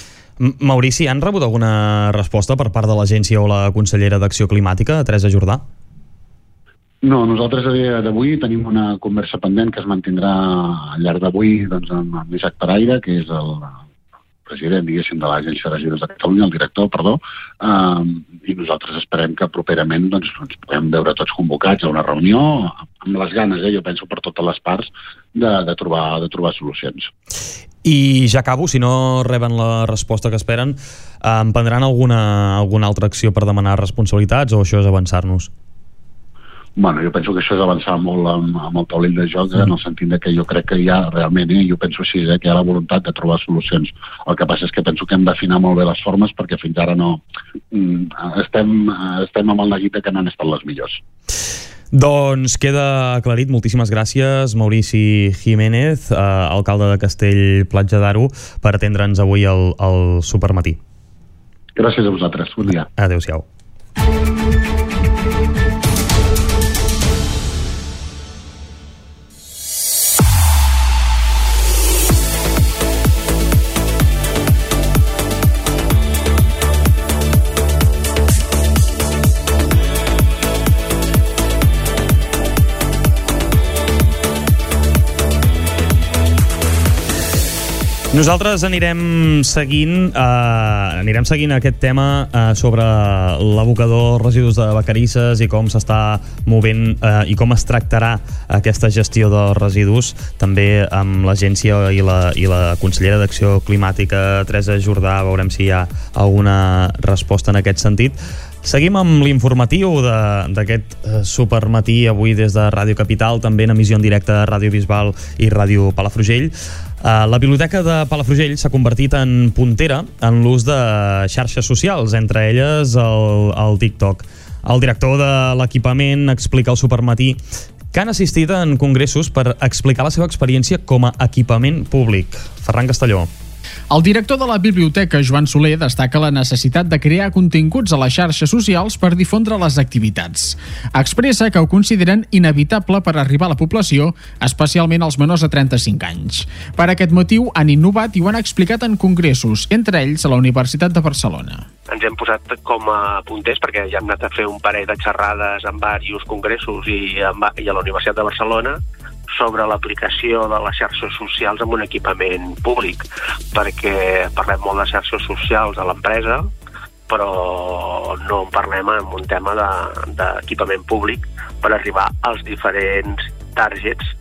Speaker 1: Maurici, han rebut alguna resposta per part de l'agència o la consellera d'Acció Climàtica, Teresa Jordà?
Speaker 14: No, nosaltres a dia d'avui tenim una conversa pendent que es mantindrà al llarg d'avui doncs, amb l'Isaac Paraire, que és el president, diguéssim, de l'Agència de Residus de Catalunya, el director, perdó, eh, i nosaltres esperem que properament doncs, ens puguem veure tots convocats a una reunió amb les ganes, eh, jo penso, per totes les parts, de, de, trobar, de trobar solucions.
Speaker 1: I ja acabo, si no reben la resposta que esperen, eh, emprendran alguna, alguna altra acció per demanar responsabilitats o això és avançar-nos?
Speaker 14: Bueno, jo penso que això és avançar molt amb, amb el taulell de joc, en el sentit que jo crec que hi ha realment, eh, jo penso així, eh, que hi ha la voluntat de trobar solucions. El que passa és que penso que hem d'afinar molt bé les formes perquè fins ara no estem, estem amb el neguit que no han estat les millors.
Speaker 1: Doncs queda aclarit. Moltíssimes gràcies, Maurici Jiménez, eh, alcalde de Castell-Platja d'Aro, per atendre'ns avui al, al Supermatí.
Speaker 14: Gràcies a vosaltres. Bon dia.
Speaker 1: Adéu-siau. Nosaltres anirem seguint eh, anirem seguint aquest tema eh, sobre l'abocador residus de Vacarisses i com s'està movent eh, i com es tractarà aquesta gestió de residus, també amb l'agència i la, i la consellera d'Acció Climàtica, Teresa Jordà. Veurem si hi ha alguna resposta en aquest sentit. Seguim amb l'informatiu d'aquest eh, supermatí avui des de Ràdio Capital, també en emissió en directe a Ràdio Bisbal i Ràdio Palafrugell. Uh, la Biblioteca de Palafrugell s'ha convertit en puntera en l'ús de xarxes socials, entre elles el, el TikTok. El director de l'equipament explica al Supermatí que han assistit en congressos per explicar la seva experiència com a equipament públic. Ferran Castelló.
Speaker 7: El director de la biblioteca, Joan Soler, destaca la necessitat de crear continguts a les xarxes socials per difondre les activitats. Expressa que ho consideren inevitable per arribar a la població, especialment als menors de trenta-cinc anys. Per aquest motiu han innovat i ho han explicat en congressos, entre ells a la Universitat de Barcelona.
Speaker 15: Ens hem posat com a punters perquè ja hem anat a fer un parell de xerrades en diversos congressos i, en, i a la Universitat de Barcelona sobre l'aplicació de les xarxes socials en un equipament públic, perquè parlem molt de xarxes socials a l'empresa, però no en parlem en un tema d'equipament de, públic per arribar als diferents targets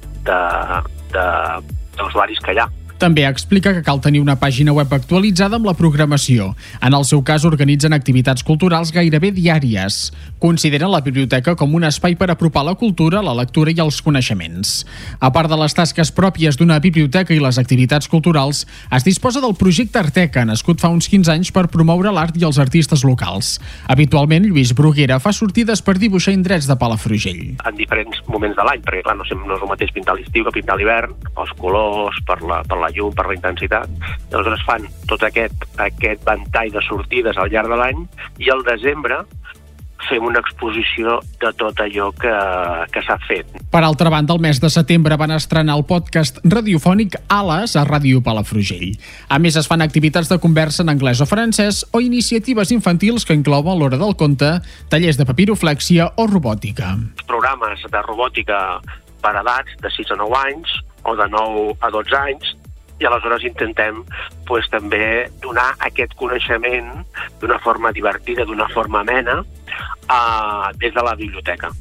Speaker 15: d'usuaris que hi ha.
Speaker 7: També explica que cal tenir una pàgina web actualitzada amb la programació. En el seu cas, organitzen activitats culturals gairebé diàries. Consideren la biblioteca com un espai per apropar la cultura, la lectura i els coneixements. A part de les tasques pròpies d'una biblioteca i les activitats culturals, es disposa del projecte Arteca, nascut fa uns quinze anys per promoure l'art i els artistes locals. Habitualment, Lluís Bruguera fa sortides per dibuixar indrets de Palafrugell.
Speaker 15: En diferents moments de l'any, perquè clar, no, no és el mateix pintar a l'estiu que pintar a l'hivern, els colors, per la, per la llum, per la intensitat. Aleshores fan tot aquest, aquest ventall de sortides al llarg de l'any i al desembre fem una exposició de tot allò que, que s'ha fet.
Speaker 7: Per altra banda, el mes de setembre van estrenar el podcast radiofònic Ales a Ràdio Palafrugell. A més, es fan activitats de conversa en anglès o francès o iniciatives infantils que inclouen l'hora del conte, tallers de papiroflèxia o robòtica.
Speaker 15: Programes de robòtica per edats de sis a nou anys o de nou a dotze anys, i aleshores intentem pues, també donar aquest coneixement d'una forma divertida, d'una forma amena, eh, des de la biblioteca.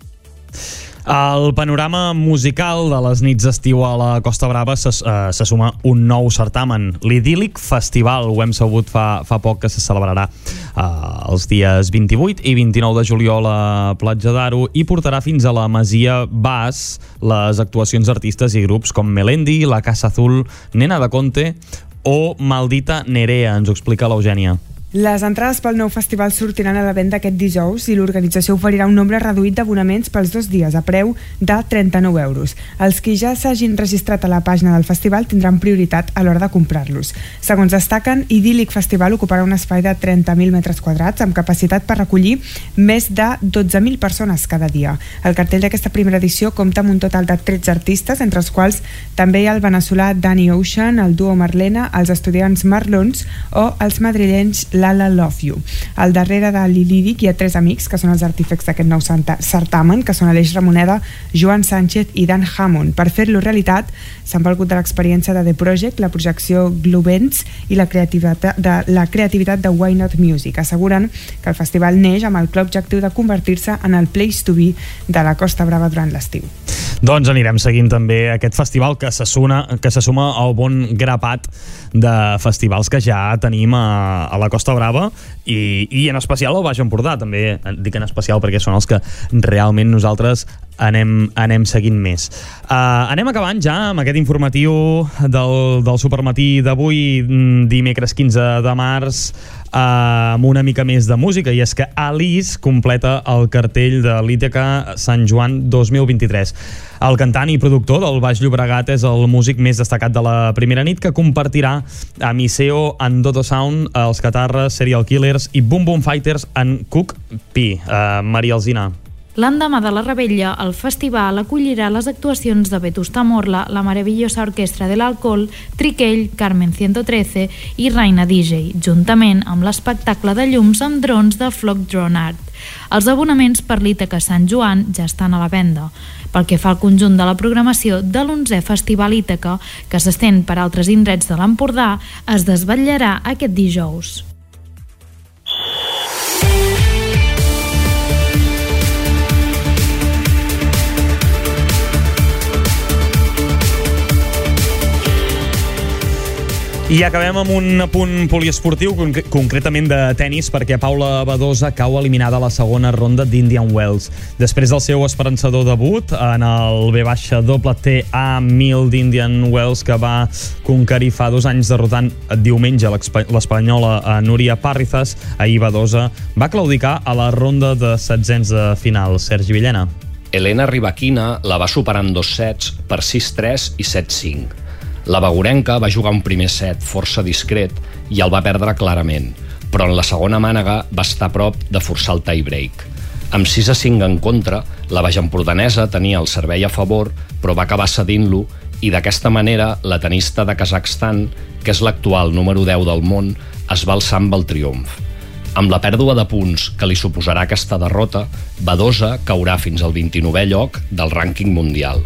Speaker 1: Al panorama musical de les nits d'estiu a la Costa Brava se, uh, se suma un nou certamen, l'Idíl·lic Festival. Ho hem sabut fa, fa poc, que se celebrarà uh, els dies vint-i-vuit i vint-i-nou de juliol a Platja d'Aro i portarà fins a la Masia Bas les actuacions d'artistes i grups com Melendi, La Casa Azul, Nena de Conte o Maldita Nerea. Ens ho explica l'Eugènia.
Speaker 8: Les entrades pel nou festival sortiran a la venda aquest dijous i l'organització oferirà un nombre reduït d'abonaments pels dos dies a preu de trenta-nou euros. Els que ja s'hagin registrat a la pàgina del festival tindran prioritat a l'hora de comprar-los. Segons destaquen, Idíl·lic Festival ocuparà un espai de trenta mil metres quadrats amb capacitat per recollir més de dotze mil persones cada dia. El cartell d'aquesta primera edició compta amb un total de tretze artistes, entre els quals també hi ha el veneçolà Danny Ocean, el duo Marlena, els estudiants Marlons o els madrilenys Lala Love You. Al darrere de l'Idíl·lic hi ha tres amics que són els artífecs d'aquest nou certamen, que són Aleix Ramoneda, Joan Sánchez i Dan Hammond. Per fer-lo realitat s'han valgut de l'experiència de The Project, la projecció Glubens i la creativitat de, la creativitat de Why Not Music. Asseguren que el festival neix amb el clar objectiu de convertir-se en el place to be de la Costa Brava durant l'estiu.
Speaker 1: Doncs anirem seguint també aquest festival que se, suna, que se suma al bon grapat de festivals que ja tenim a, a la Costa Brava i, i en especial al Baix Empordà. També dic en especial perquè són els que realment nosaltres anem, anem seguint més. Uh, anem acabant ja amb aquest informatiu del, del Supermatí d'avui, dimecres quinze de març. amb una mica més de música, i és que Alice completa el cartell de l'Ítaca Sant Joan dos mil vint-i-tres. El cantant i productor del Baix Llobregat és el músic més destacat de la primera nit, que compartirà amb Iseo en Dodo Sound, els Catarres, Serial Killers i Boom Boom Fighters en Cook P. Uh, Maria Alsina.
Speaker 5: L'endemà de la Rebella, el festival acollirà les actuacions de Vetusta Morla, la meravellosa orquestra de l'Alcohol, Triquell, Carmen ciento trece i Raina D J, juntament amb l'espectacle de llums amb drons de Flock Drone Art. Els abonaments per l'Ítaca Sant Joan ja estan a la venda. Pel que fa al conjunt de la programació de l'onzè Festival Ítaca, que s'estén per altres indrets de l'Empordà, es desvetllarà aquest dijous.
Speaker 1: I acabem amb un punt poliesportiu, conc concretament de tennis, perquè Paula Badosa cau eliminada a la segona ronda d'Indian Wells. Després del seu esperançador debut en el V W T A mil d'Indian Wells, que va conquerir fa dos anys derrotant diumenge l'espanyola Núria Parrizas, ahir Badosa va claudicar a la ronda de setzents de final. Sergi Villena.
Speaker 6: Elena Rybakina la va superar en dos sets per sis tres i set cinc. La bagurenca va jugar un primer set força discret i el va perdre clarament, però en la segona mànega va estar a prop de forçar el tie-break. Amb sis a cinc en contra, la baixempordanesa tenia el servei a favor, però va acabar cedint-lo, i d'aquesta manera la tenista de Kazakhstan, que és l'actual número deu del món, es va alçar amb el triomf. Amb la pèrdua de punts que li suposarà aquesta derrota, Badosa caurà fins al vint-i-novè lloc del rànquing mundial.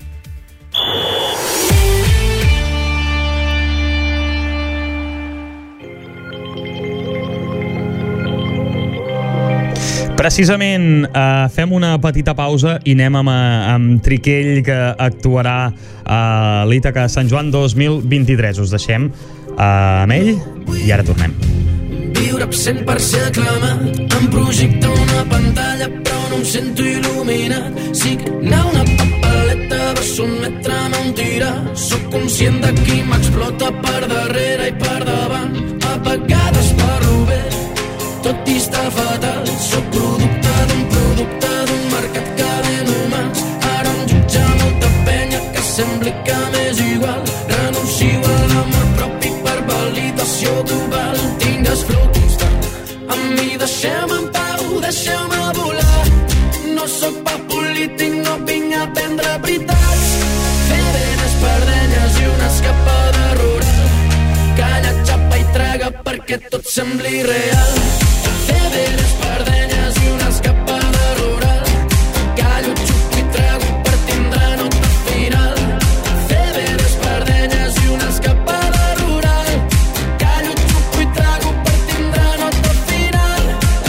Speaker 1: Precisament, eh, fem una petita pausa i anem amb, amb Triquell, que actuarà a l'Ítaca Sant Joan dos mil vint-i-tres. Us deixem eh, amb ell i ara tornem.
Speaker 16: Viure absent per ser aclamat, em projecta una pantalla però no em sento il·luminat. Signar una papeleta va sotmetre'm a un tirar. Soc conscient de qui m'explota per darrere i per davant. A vegades parlo bé, tot i està fatal. Soc producte d'un producte d'un mercat que ven humans. Ara em jutja molta penya que sembli que m'és igual. Renuncio a l'amor propi per validació global. Tingues flow constant amb mi, deixeu-me en pau, deixeu-me volar. No sóc pa polític, no vinc a prendre veritats. Fer bé espardenyes i una escapada rural. Calla, xapa i traga perquè tot sembli real. Fer bé espardenyes i una escapada rural. Callo, xupo i trago per tindre nota final. Fer bé espardenyes i una escapada rural. Callo, xupo i trago per tindre nota final.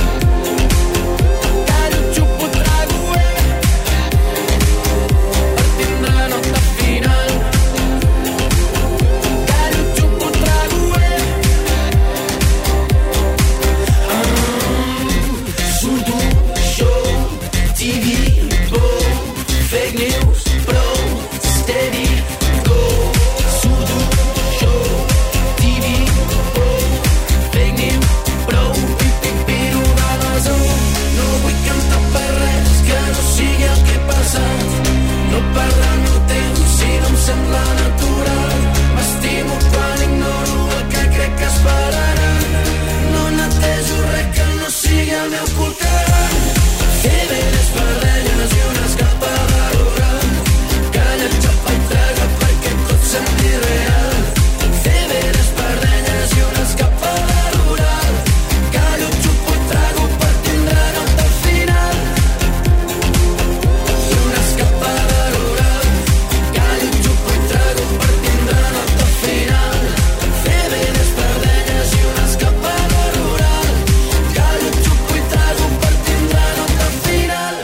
Speaker 16: Callo, xupo, trago, eh, per tindre nota final. Callo, xupo, trago, eh. Surto, show, T V, boom, fake news, pro, steady, go. Surto, show, T V, boom, fake news, pro, pipipiro de la zona. No vull cantar per res que no sigui el que he passat. No perdre el meu temps si no em sembla natural. M'estimo quan ignoro el que crec que esperarà. No netejo res que no sigui el meu culcat. Fer bé espardenyes i una escapada rural. Calla, xapa i traga perquè tot sembli real. Fer bé espardenyes i una escapada rural. Callo, xupo i trago per tindre nota final. I una escapada rural. Callo, xupo i trago per tindre nota final. Fer bé espardenyes i una escapada rural. Callo, xupo i trago per tindre nota final.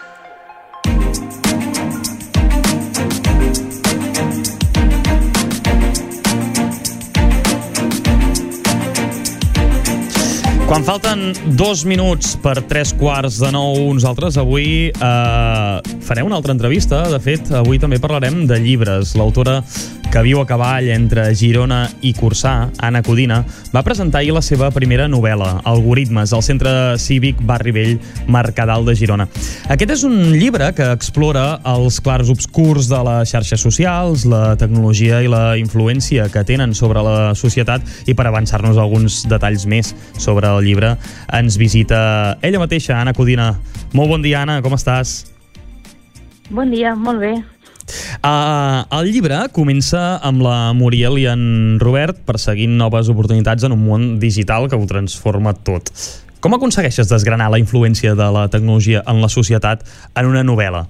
Speaker 1: Quan falten dos minuts per tres quarts de nou, nosaltres avui eh, farem una altra entrevista. De fet, avui també parlarem de llibres. L'autora que viu a cavall entre Girona i Corçà, Anna Codina, va presentar ahir la seva primera novel·la, Algoritmes, al Centre Cívic Barri Vell Mercadal de Girona. Aquest és un llibre que explora els clars obscurs de les xarxes socials, la tecnologia i la influència que tenen sobre la societat, i per avançar-nos alguns detalls més sobre el llibre ens visita ella mateixa, Anna Codina. Molt bon dia, Anna, com estàs?
Speaker 17: Bon dia, molt bé.
Speaker 1: Uh, el llibre comença amb la Muriel i en Robert perseguint noves oportunitats en un món digital que ho transforma tot. Com aconsegueixes desgranar la influència de la tecnologia en la societat en una novel·la?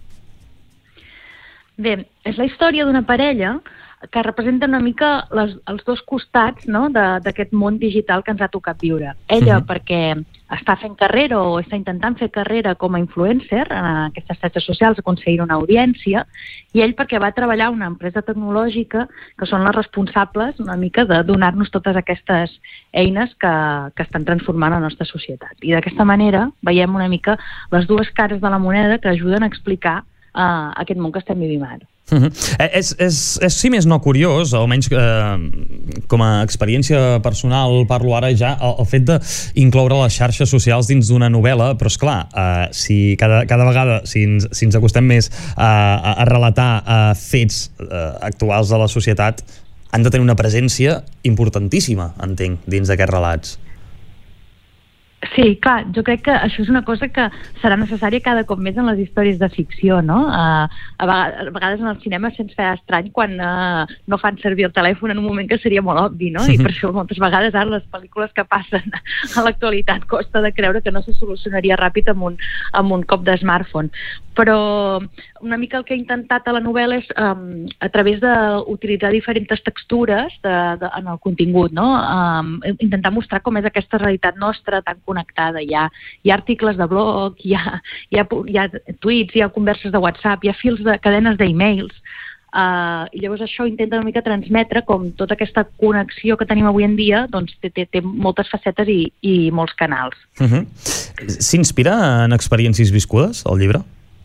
Speaker 17: Bé, és la història d'una parella que representa una mica les, els dos costats, no?, d'aquest món digital que ens ha tocat viure. Ella, uh-huh. perquè està fent carrera o està intentant fer carrera com a influencer en aquestes xarxes socials, aconseguir una audiència, i ell perquè va treballar a una empresa tecnològica que són les responsables una mica de donar-nos totes aquestes eines que, que estan transformant la nostra societat. I d'aquesta manera veiem una mica les dues cares de la moneda que ajuden a explicar uh, aquest món que estem vivint ara.
Speaker 1: Uh-huh. És, és, és, si més no, curiós, almenys eh, com a experiència personal parlo ara ja, el, el fet d'incloure les xarxes socials dins d'una novel·la, però esclar, eh, si cada, cada vegada si ens, si ens acostem més eh, a, a relatar eh, fets eh, actuals de la societat, han de tenir una presència importantíssima, entenc, dins d'aquests relats.
Speaker 17: Sí, clar, jo crec que això és una cosa que serà necessària cada cop més en les històries de ficció, no? Uh, a, vegades, a vegades en el cinema se'ns fa estrany quan uh, no fan servir el telèfon en un moment que seria molt obvi, no? I per això moltes vegades ara les pel·lícules que passen a l'actualitat costa de creure que no se solucionaria ràpid amb un, amb un cop de smartphone. Però una mica el que he intentat a la novel·la és um, a través d'utilitzar diferents textures de, de, en el contingut, no? Um, intentar mostrar com és aquesta realitat nostra tan connectada. Hi ha, hi ha articles de blog, hi ha, hi, ha, hi ha tuits, hi ha converses de WhatsApp, hi ha fils de cadenes d'e-mails. Uh, i llavors això intenta una mica transmetre com tota aquesta connexió que tenim avui en dia doncs té, té, té moltes facetes i, i molts canals.
Speaker 1: Uh-huh. S'inspira en experiències viscudes, el llibre?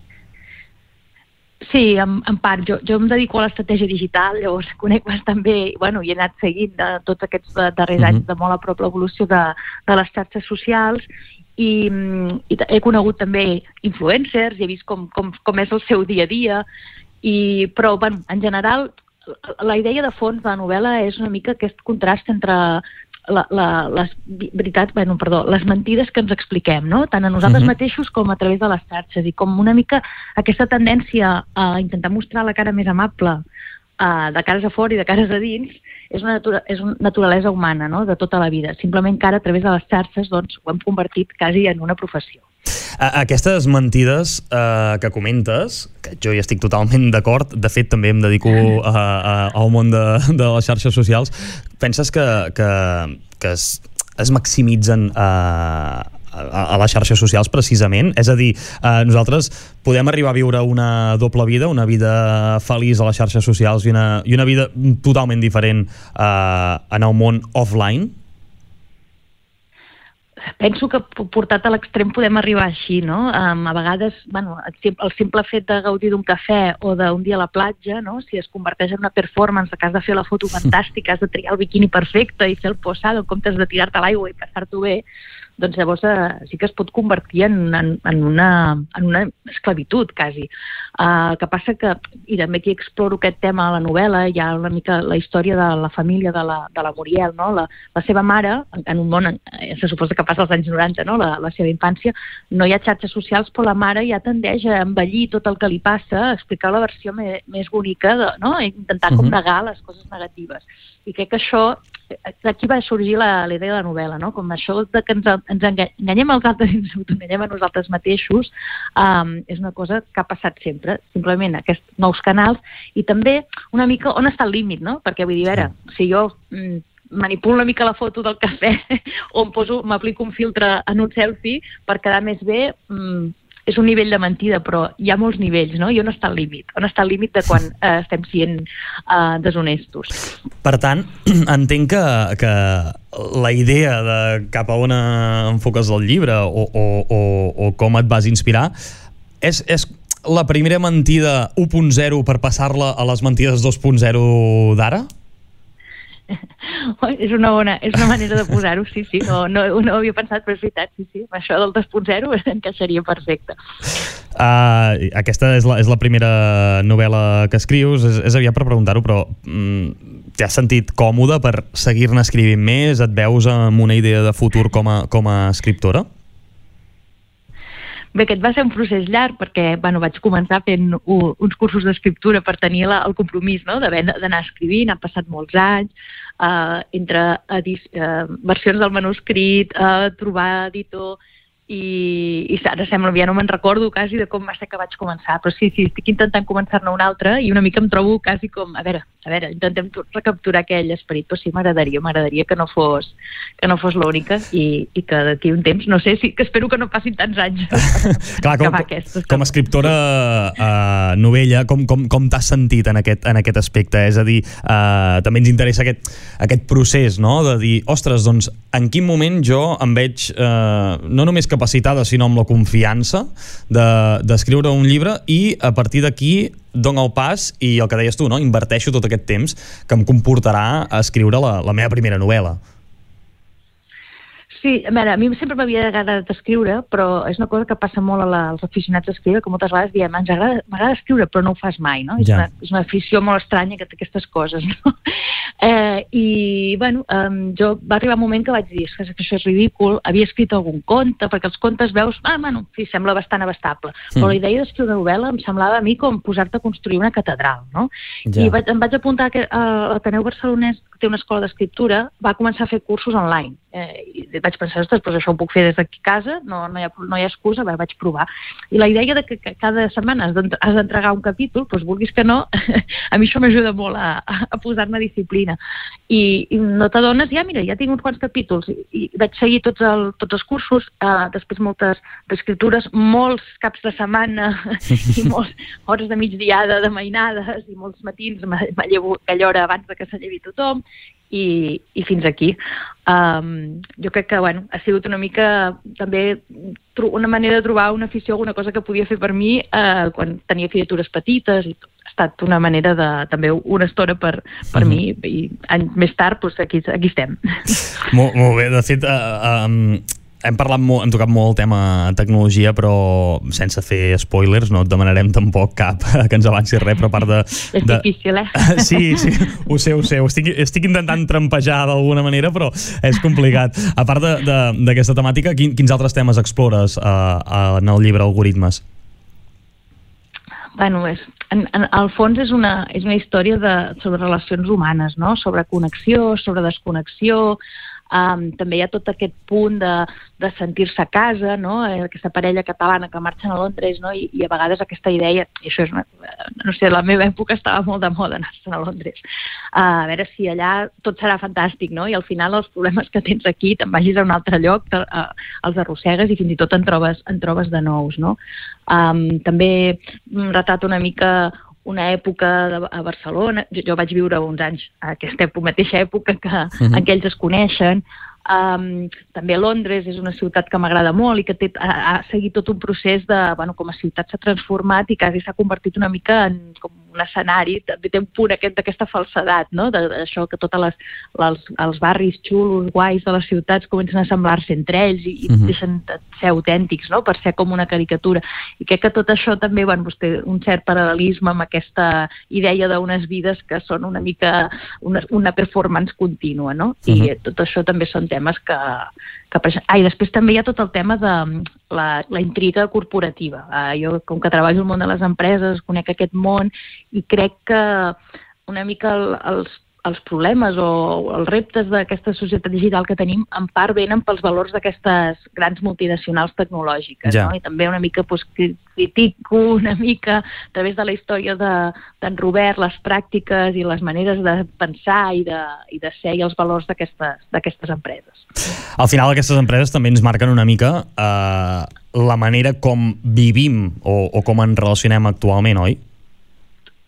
Speaker 17: Sí, en, en part. Jo, jo em dedico a l'estratègia digital, llavors conec bastant bé, bueno, i he anat seguint de tots aquests darrers uh-huh. anys de molt a prop l'evolució de, de les xarxes socials i, i he conegut també influencers i he vist com, com, com és el seu dia a dia, i, però bueno, en general la idea de fons de la novel·la és una mica aquest contrast entre La, la, les veritats, bueno, perdó, les mentides que ens expliquem, no? Tant a nosaltres uh-huh. mateixos com a través de les xarxes, i com una mica aquesta tendència a intentar mostrar la cara més amable uh, de cares a fora i de cares a dins és una, natura, és una naturalesa humana, no?, de tota la vida. Simplement que ara a través de les xarxes doncs, ho hem convertit quasi en una professió.
Speaker 1: Aquestes mentides eh, que comentes, que jo hi estic totalment d'acord, de fet també em dedico a, a, al món de, de les xarxes socials, penses que, que, que es, es maximitzen a, a, a les xarxes socials precisament? És a dir, eh, nosaltres podem arribar a viure una doble vida, una vida feliç a les xarxes socials i una, i una vida totalment diferent eh, en el món offline?
Speaker 17: Penso que portat a l'extrem podem arribar així, no? Um, a vegades, bueno, el simple fet de gaudir d'un cafè o d'un dia a la platja, no?, si es converteix en una performance, que has de fer la foto fantàstica, has de triar el biquini perfecte i fer el posado en comptes de tirar-te a l'aigua i passar-t'ho bé, doncs llavors eh, sí que es pot convertir en, en, en, una, en una esclavitud, quasi. Uh, el que passa que, i també aquí exploro aquest tema a la novel·la, hi ha una mica la història de la família de la, de la Muriel, no? La, la seva mare, en un món, eh, se suposa que passa als anys noranta, no?, la, la seva infància, no hi ha xarxes socials, però la mare ja tendeix a embellir tot el que li passa, a explicar la versió me, més bonica, de, no?, i intentar com negar les coses negatives. I crec que això, d'aquí va sorgir la, la idea de la novel·la, no?, com això de que ens, ens enganyem als altres i ens enganyem a nosaltres mateixos, um, és una cosa que ha passat sempre, simplement aquests nous canals, i també una mica on està el límit, no?, perquè vull dir, a veure, si jo mm, manipulo una mica la foto del cafè o em poso, m'aplico un filtre en un selfie per quedar més bé, mm, és un nivell de mentida, però hi ha molts nivells, no? I on està el límit? On està el límit de quan eh, estem sent eh, deshonestos?
Speaker 1: Per tant, entenc que, que la idea de cap a on enfoques el llibre o, o, o, o com et vas inspirar és, és la primera mentida u punt zero per passar-la a les mentides dos punt zero d'ara?
Speaker 17: És una bona, és una manera de posar-ho, sí, sí, no, no, no ho havia pensat, però és veritat, sí, sí, això del dos punt zero encaixaria perfecte.
Speaker 1: Uh, aquesta és la, és la primera novel·la que escrius, és, és aviat per preguntar-ho, però mm, t'has sentit còmode per seguir-ne escrivint més? Et veus amb una idea de futur com a, com a escriptora?
Speaker 17: Bé, aquest va ser un procés llarg perquè bueno, vaig començar fent uh, uns cursos d'escriptura per tenir la, el compromís, no?, d'anar escrivint. Han passat molts anys, uh, entre uh, versions del manuscrit, uh, trobar editor, i, i ara sembla, ja no me'n recordo quasi de com va ser que vaig començar, però sí, sí, estic intentant començar-ne una altra i una mica em trobo quasi com, a veure, a veure, intentem recapturar aquell esperit, però sí, m'agradaria, m'agradaria que no fos que no fos l'única i, i que d'aquí un temps, no sé, sí, que espero que no passin tants anys.
Speaker 1: Clar, com, com, com a escriptora uh, novella, com, com, com t'has sentit en aquest, en aquest aspecte? És a dir, uh, també ens interessa aquest, aquest procés, no?, de dir, ostres, doncs, en quin moment jo em veig, uh, no només capacitada, sinó amb la confiança d'escriure de, un llibre i a partir d'aquí dono el pas i el que deies tu, no? Inverteixo tot aquest temps que em comportarà a escriure la, la meva primera novel·la.
Speaker 17: Sí, a veure, a mi sempre m'havia agradat escriure, però és una cosa que passa molt a la, als aficionats a escriure, que moltes vegades diem, ens agrada, m'agrada escriure, però no ho fas mai, no? Ja. És, una, és una afició molt estranya que té aquestes coses, no? Eh, I, bueno, um, jo va arribar un moment que vaig dir, que això és ridícul, havia escrit algun conte, perquè els contes veus, ah, bueno, sí, sembla bastant abastable, mm. però la idea d'escriure novel·la em semblava a mi com posar-te a construir una catedral, no? Ja. I vaig, em vaig apuntar que uh, l'Ateneu Barcelonès, que té una escola d'escriptura, va començar a fer cursos online. Eh, i vaig pensar, ostres, però això ho puc fer des d'aquí a casa, no, no, hi ha, no hi ha excusa, bé, vaig provar. I la idea de que, que cada setmana has d'entregar un capítol, doncs vulguis que no, a mi això m'ajuda molt a, a posar-me disciplina. I, i no t'adones, ja mira, ja tinc uns quants capítols, i, i vaig seguir tots, el, tots els cursos, eh, després moltes escritures, molts caps de setmana, i moltes hores de migdiada, de mainades, i molts matins me llevo aquella hora abans de que se llevi tothom, I, i fins aquí. Um, jo crec que bueno, ha sigut una mica també una manera de trobar una afició, alguna cosa que podia fer per mi uh, quan tenia criatures petites i tot. Ha estat una manera de, també una estona per, per uh-huh. mi i anys més tard doncs, aquí, aquí estem.
Speaker 1: Molt, molt bé, de fet uh, um, hem parlat molt, hem tocat molt el tema tecnologia, però sense fer spoilers no et demanarem tampoc cap que ens avanci res, però a part de...
Speaker 17: És de... difícil, eh?
Speaker 1: Sí, sí, ho sé, ho sé, ho estic, estic intentant trampejar d'alguna manera, però és complicat. A part d'aquesta temàtica, quin, quins altres temes explores uh, en el llibre Algoritmes?
Speaker 17: Bueno, és, en, en el fons és una, és una història de, sobre relacions humanes, no? Sobre connexió, sobre desconnexió. Um, també hi ha tot aquest punt de, de sentir-se a casa, no? Aquesta parella catalana que marxen a Londres, no? I, i a vegades aquesta idea, i això és una, no sé, a la meva època estava molt de moda anar-se'n a Londres, uh, a veure si allà tot serà fantàstic, no? I al final els problemes que tens aquí te'n vagis a un altre lloc, te, uh, els arrossegues i fins i tot en trobes, en trobes de nous, no? Um, també retrata una mica una època de, a Barcelona, jo, jo vaig viure uns anys a aquesta època, mateixa època que, uh-huh. en què ells es coneixen. Um, també Londres és una ciutat que m'agrada molt i que té, ha, ha seguit tot un procés de, bueno, com a ciutat s'ha transformat i quasi s'ha convertit una mica en com un escenari, també té un punt aquest d'aquesta falsedat, no? D'això que tots els barris xulos, guais de les ciutats comencen a semblar-se entre ells i, i uh-huh. deixen de ser autèntics, no? Per ser com una caricatura. I crec que tot això també, bueno, té un cert paral·lelisme amb aquesta idea d'unes vides que són una mica una, una performance contínua, no? Uh-huh. I tot això també són temes que... que ah, i després també hi ha tot el tema de la, la intriga corporativa. Uh, jo, com que treballo al món de les empreses, conec aquest món i crec que una mica el, els, els problemes o els reptes d'aquesta societat digital que tenim en part venen pels valors d'aquestes grans multinacionals tecnològiques, ja. No? I també una mica pues, critico una mica a través de la història d'en Robert les pràctiques i les maneres de pensar i de, i de ser i els valors d'aquestes empreses.
Speaker 1: Al final aquestes empreses també ens marquen una mica eh, la manera com vivim o, o com ens relacionem actualment, oi?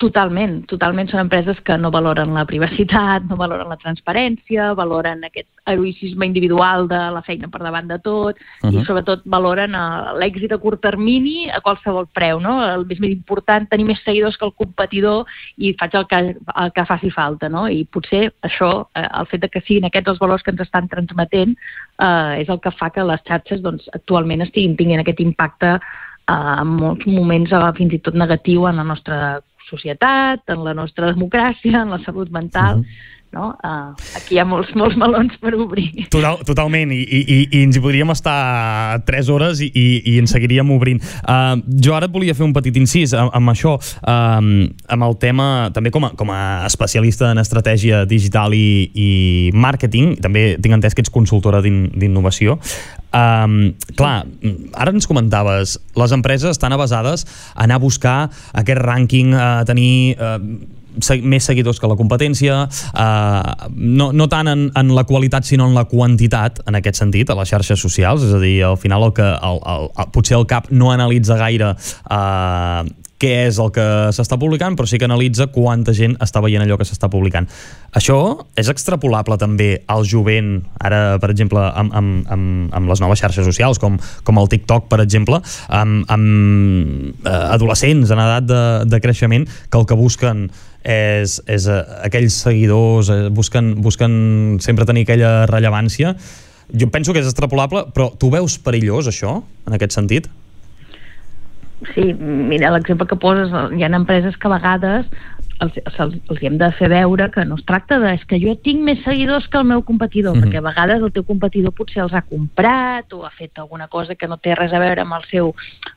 Speaker 17: Totalment, totalment. Són empreses que no valoren la privacitat, no valoren la transparència, valoren aquest heroïcisme individual de la feina per davant de tot, uh-huh. i sobretot valoren uh, l'èxit a curt termini a qualsevol preu, no? El més important, tenir més seguidors que el competidor i faig el que, el que faci falta, no? I potser això, uh, el fet de que siguin aquests els valors que ens estan transmetent, uh, és el que fa que les xarxes doncs, actualment estiguin tinguin aquest impacte uh, en molts moments uh, fins i tot negatiu en la nostra societat, en la nostra democràcia, en la salut mental, uh-huh. no? Uh, aquí hi ha molts, molts melons per obrir.
Speaker 1: Total, totalment, i, i, i ens hi podríem estar tres hores i, i, i ens seguiríem obrint. Uh, jo ara et volia fer un petit incís amb, amb això, um, amb el tema, també com a, com a especialista en estratègia digital i, i màrqueting, també tinc entès que ets consultora d'innovació. Um, clar, ara ens comentaves, les empreses estan avasades a anar a buscar aquest rànquing, a tenir uh, més seguidors que la competència, uh, no, no tant en, en la qualitat sinó en la quantitat, en aquest sentit, a les xarxes socials. És a dir, al final el que el, el, el, potser el cap no analitza gaire uh, què és el que s'està publicant, però sí que analitza quanta gent està veient allò que s'està publicant. Això és extrapolable també al jovent, ara, per exemple, amb, amb, amb, amb les noves xarxes socials, com, com el TikTok, per exemple, amb, amb eh, adolescents en edat de, de creixement, que el que busquen és, és eh, aquells seguidors, eh, busquen, busquen sempre tenir aquella rellevància. Jo penso que és extrapolable, però tu veus perillós això, en aquest sentit?
Speaker 17: Sí, mira, l'exemple que poses, hi ha empreses que a vegades els, els, els hem de fer veure que no es tracta de és que jo tinc més seguidors que el meu competidor, mm-hmm. perquè a vegades el teu competidor potser els ha comprat o ha fet alguna cosa que no té res a veure amb el seu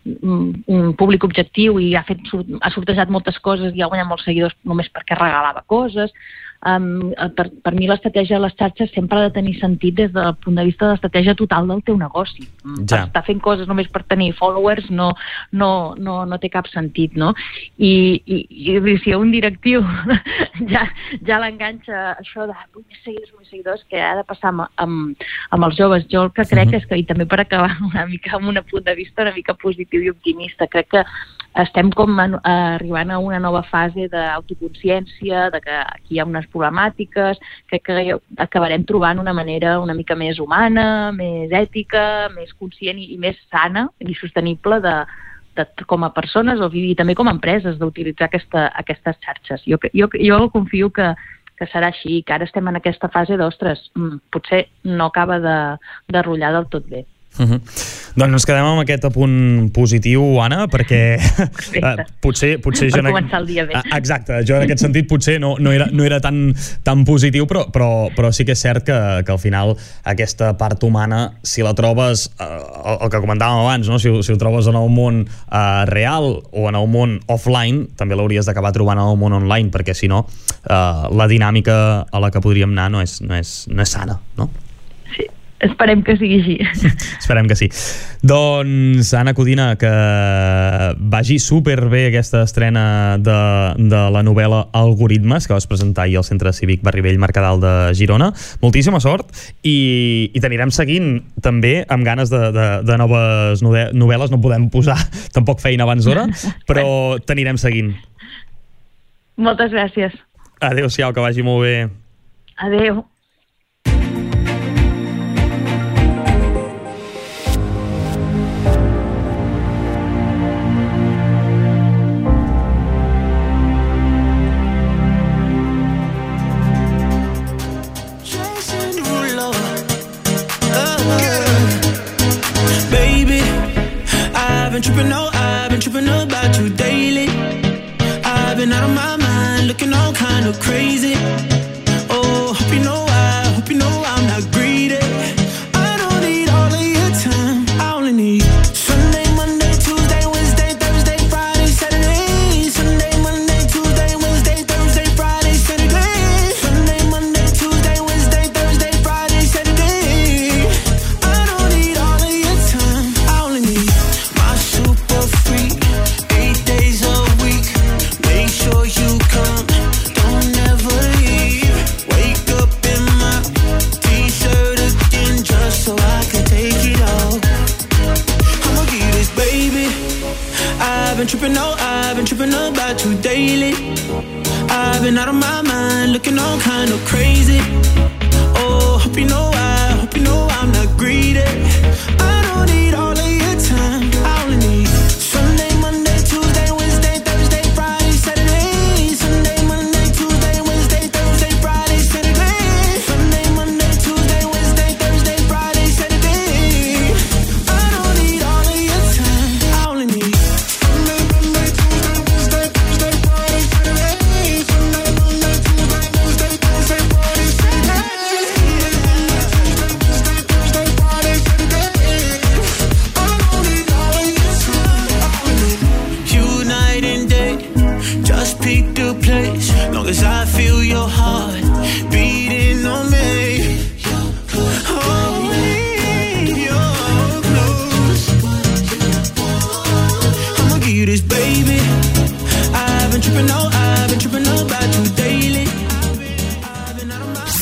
Speaker 17: um, públic objectiu i ha, fet, ha sortejat moltes coses i ha guanyat molts seguidors només perquè regalava coses. Um, per, per mi l'estratègia de les xarxes sempre ha de tenir sentit des del punt de vista de l'estratègia total del teu negoci. Ja. Estar fent coses només per tenir followers no, no, no, no té cap sentit, no? I, i, i si un directiu ja, ja l'enganxa això de vull més seguidors, més seguidors, que ha de passar amb, amb, amb els joves. Jo el que crec uh-huh. és que, i també per acabar una mica amb un punt de vista una mica positiu i optimista, crec que estem com a, a, arribant a una nova fase d'autoconsciència, de que aquí hi ha unes problemàtiques, crec que acabarem trobant una manera una mica més humana, més ètica, més conscient i, i més sana i sostenible de, de, com a persones o, i també com a empreses d'utilitzar aquesta, aquestes xarxes. Jo, jo, jo confio que, que serà així, que ara estem en aquesta fase d'ostres, potser no acaba de, de rotllar del tot bé.
Speaker 1: Uh-huh. Doncs ens quedem amb aquest apunt positiu, Anna, perquè uh, potser, potser
Speaker 17: per
Speaker 1: jo
Speaker 17: començar el dia bé.
Speaker 1: Uh, exacte, jo en aquest sentit potser no, no, era, no era tan, tan positiu, però, però, però sí que és cert que, que al final aquesta part humana, si la trobes, uh, el, el que comentàvem abans, no? si, si ho trobes en el món uh, real o en el món offline, també l'hauries d'acabar trobant en el món online, perquè si no uh, la dinàmica a la que podríem anar no és, no és, no és sana, no?
Speaker 17: Esperem que sigui així.
Speaker 1: Esperem que sí. Doncs, Anna Codina, que vagi superbé aquesta estrena de, de la novel·la Algoritmes, que vas presentar ahir al Centre Cívic Barri Vell Mercadal de Girona. Moltíssima sort i, i t'anirem seguint també amb ganes de, de, de noves novel·les. No podem posar tampoc feina abans d'hora, però t'anirem seguint.
Speaker 17: Moltes gràcies.
Speaker 1: Adéu-siau, que vagi molt bé.
Speaker 17: Adéu.
Speaker 16: I've been tripping, no, I've been tripping about you daily. I've been out of my mind, looking all kind of crazy. Oh, hope you know I, hope you know I'm not greedy. I don't need all of your time, I only need Sunday, Monday, Tuesday, Wednesday, Thursday, Friday, Saturday. Sunday, Monday, Tuesday, Wednesday, Thursday, Friday, Saturday. Sunday, Monday, Tuesday, Wednesday, Thursday, Friday, Saturday. I don't need all of your time, I only need super freak, eight days a week. Make sure you come, don't ever leave. Wake up in my t-shirt again just so I can take it off. I'ma get this, baby. I've been tripping, no, I've been tripping about you daily. I've been out of my mind, looking all kind of crazy. Oh, hope you know I, hope you know I'm not greedy. I don't need all of your time, I only need Sunday, Monday, Tuesday, Wednesday, Thursday, Friday, Saturday. Sunday, Monday, Tuesday, Wednesday, Thursday, Friday, Saturday. Sunday, Monday, Tuesday, Wednesday, Thursday, Friday, Saturday. I don't need all of your time, I only need Sunday, Monday, Tuesday, Wednesday, Thursday, Friday, Saturday. Sunday, Monday, Tuesday, Wednesday, Thursday, Friday, Saturday. Just pick the place, long as I feel your heart beating on me. Hold me your close. I'ma give you this, baby. I've been tripping out, I've been tripping out about you daily. I've been out of my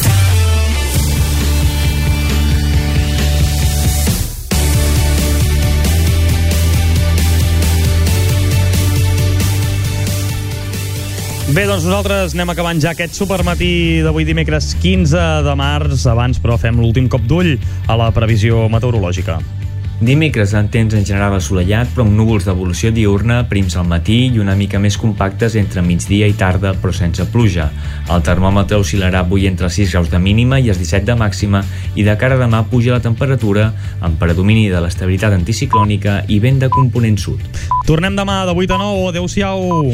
Speaker 1: Bé, doncs nosaltres anem acabant ja aquest supermatí d'avui dimecres quinze de març. Abans, però, fem l'últim cop d'ull a la previsió meteorològica.
Speaker 2: Dimecres en temps en general assolellat, però amb núvols d'evolució diurna, prims al matí i una mica més compactes entre migdia i tarda, però sense pluja. El termòmetre oscil·larà avui entre els sis graus de mínima i els disset de màxima, i de cara a demà puja la temperatura amb predomini de l'estabilitat anticiclònica i vent de component sud.
Speaker 1: Tornem demà de vuit a nou. Adéu-siau.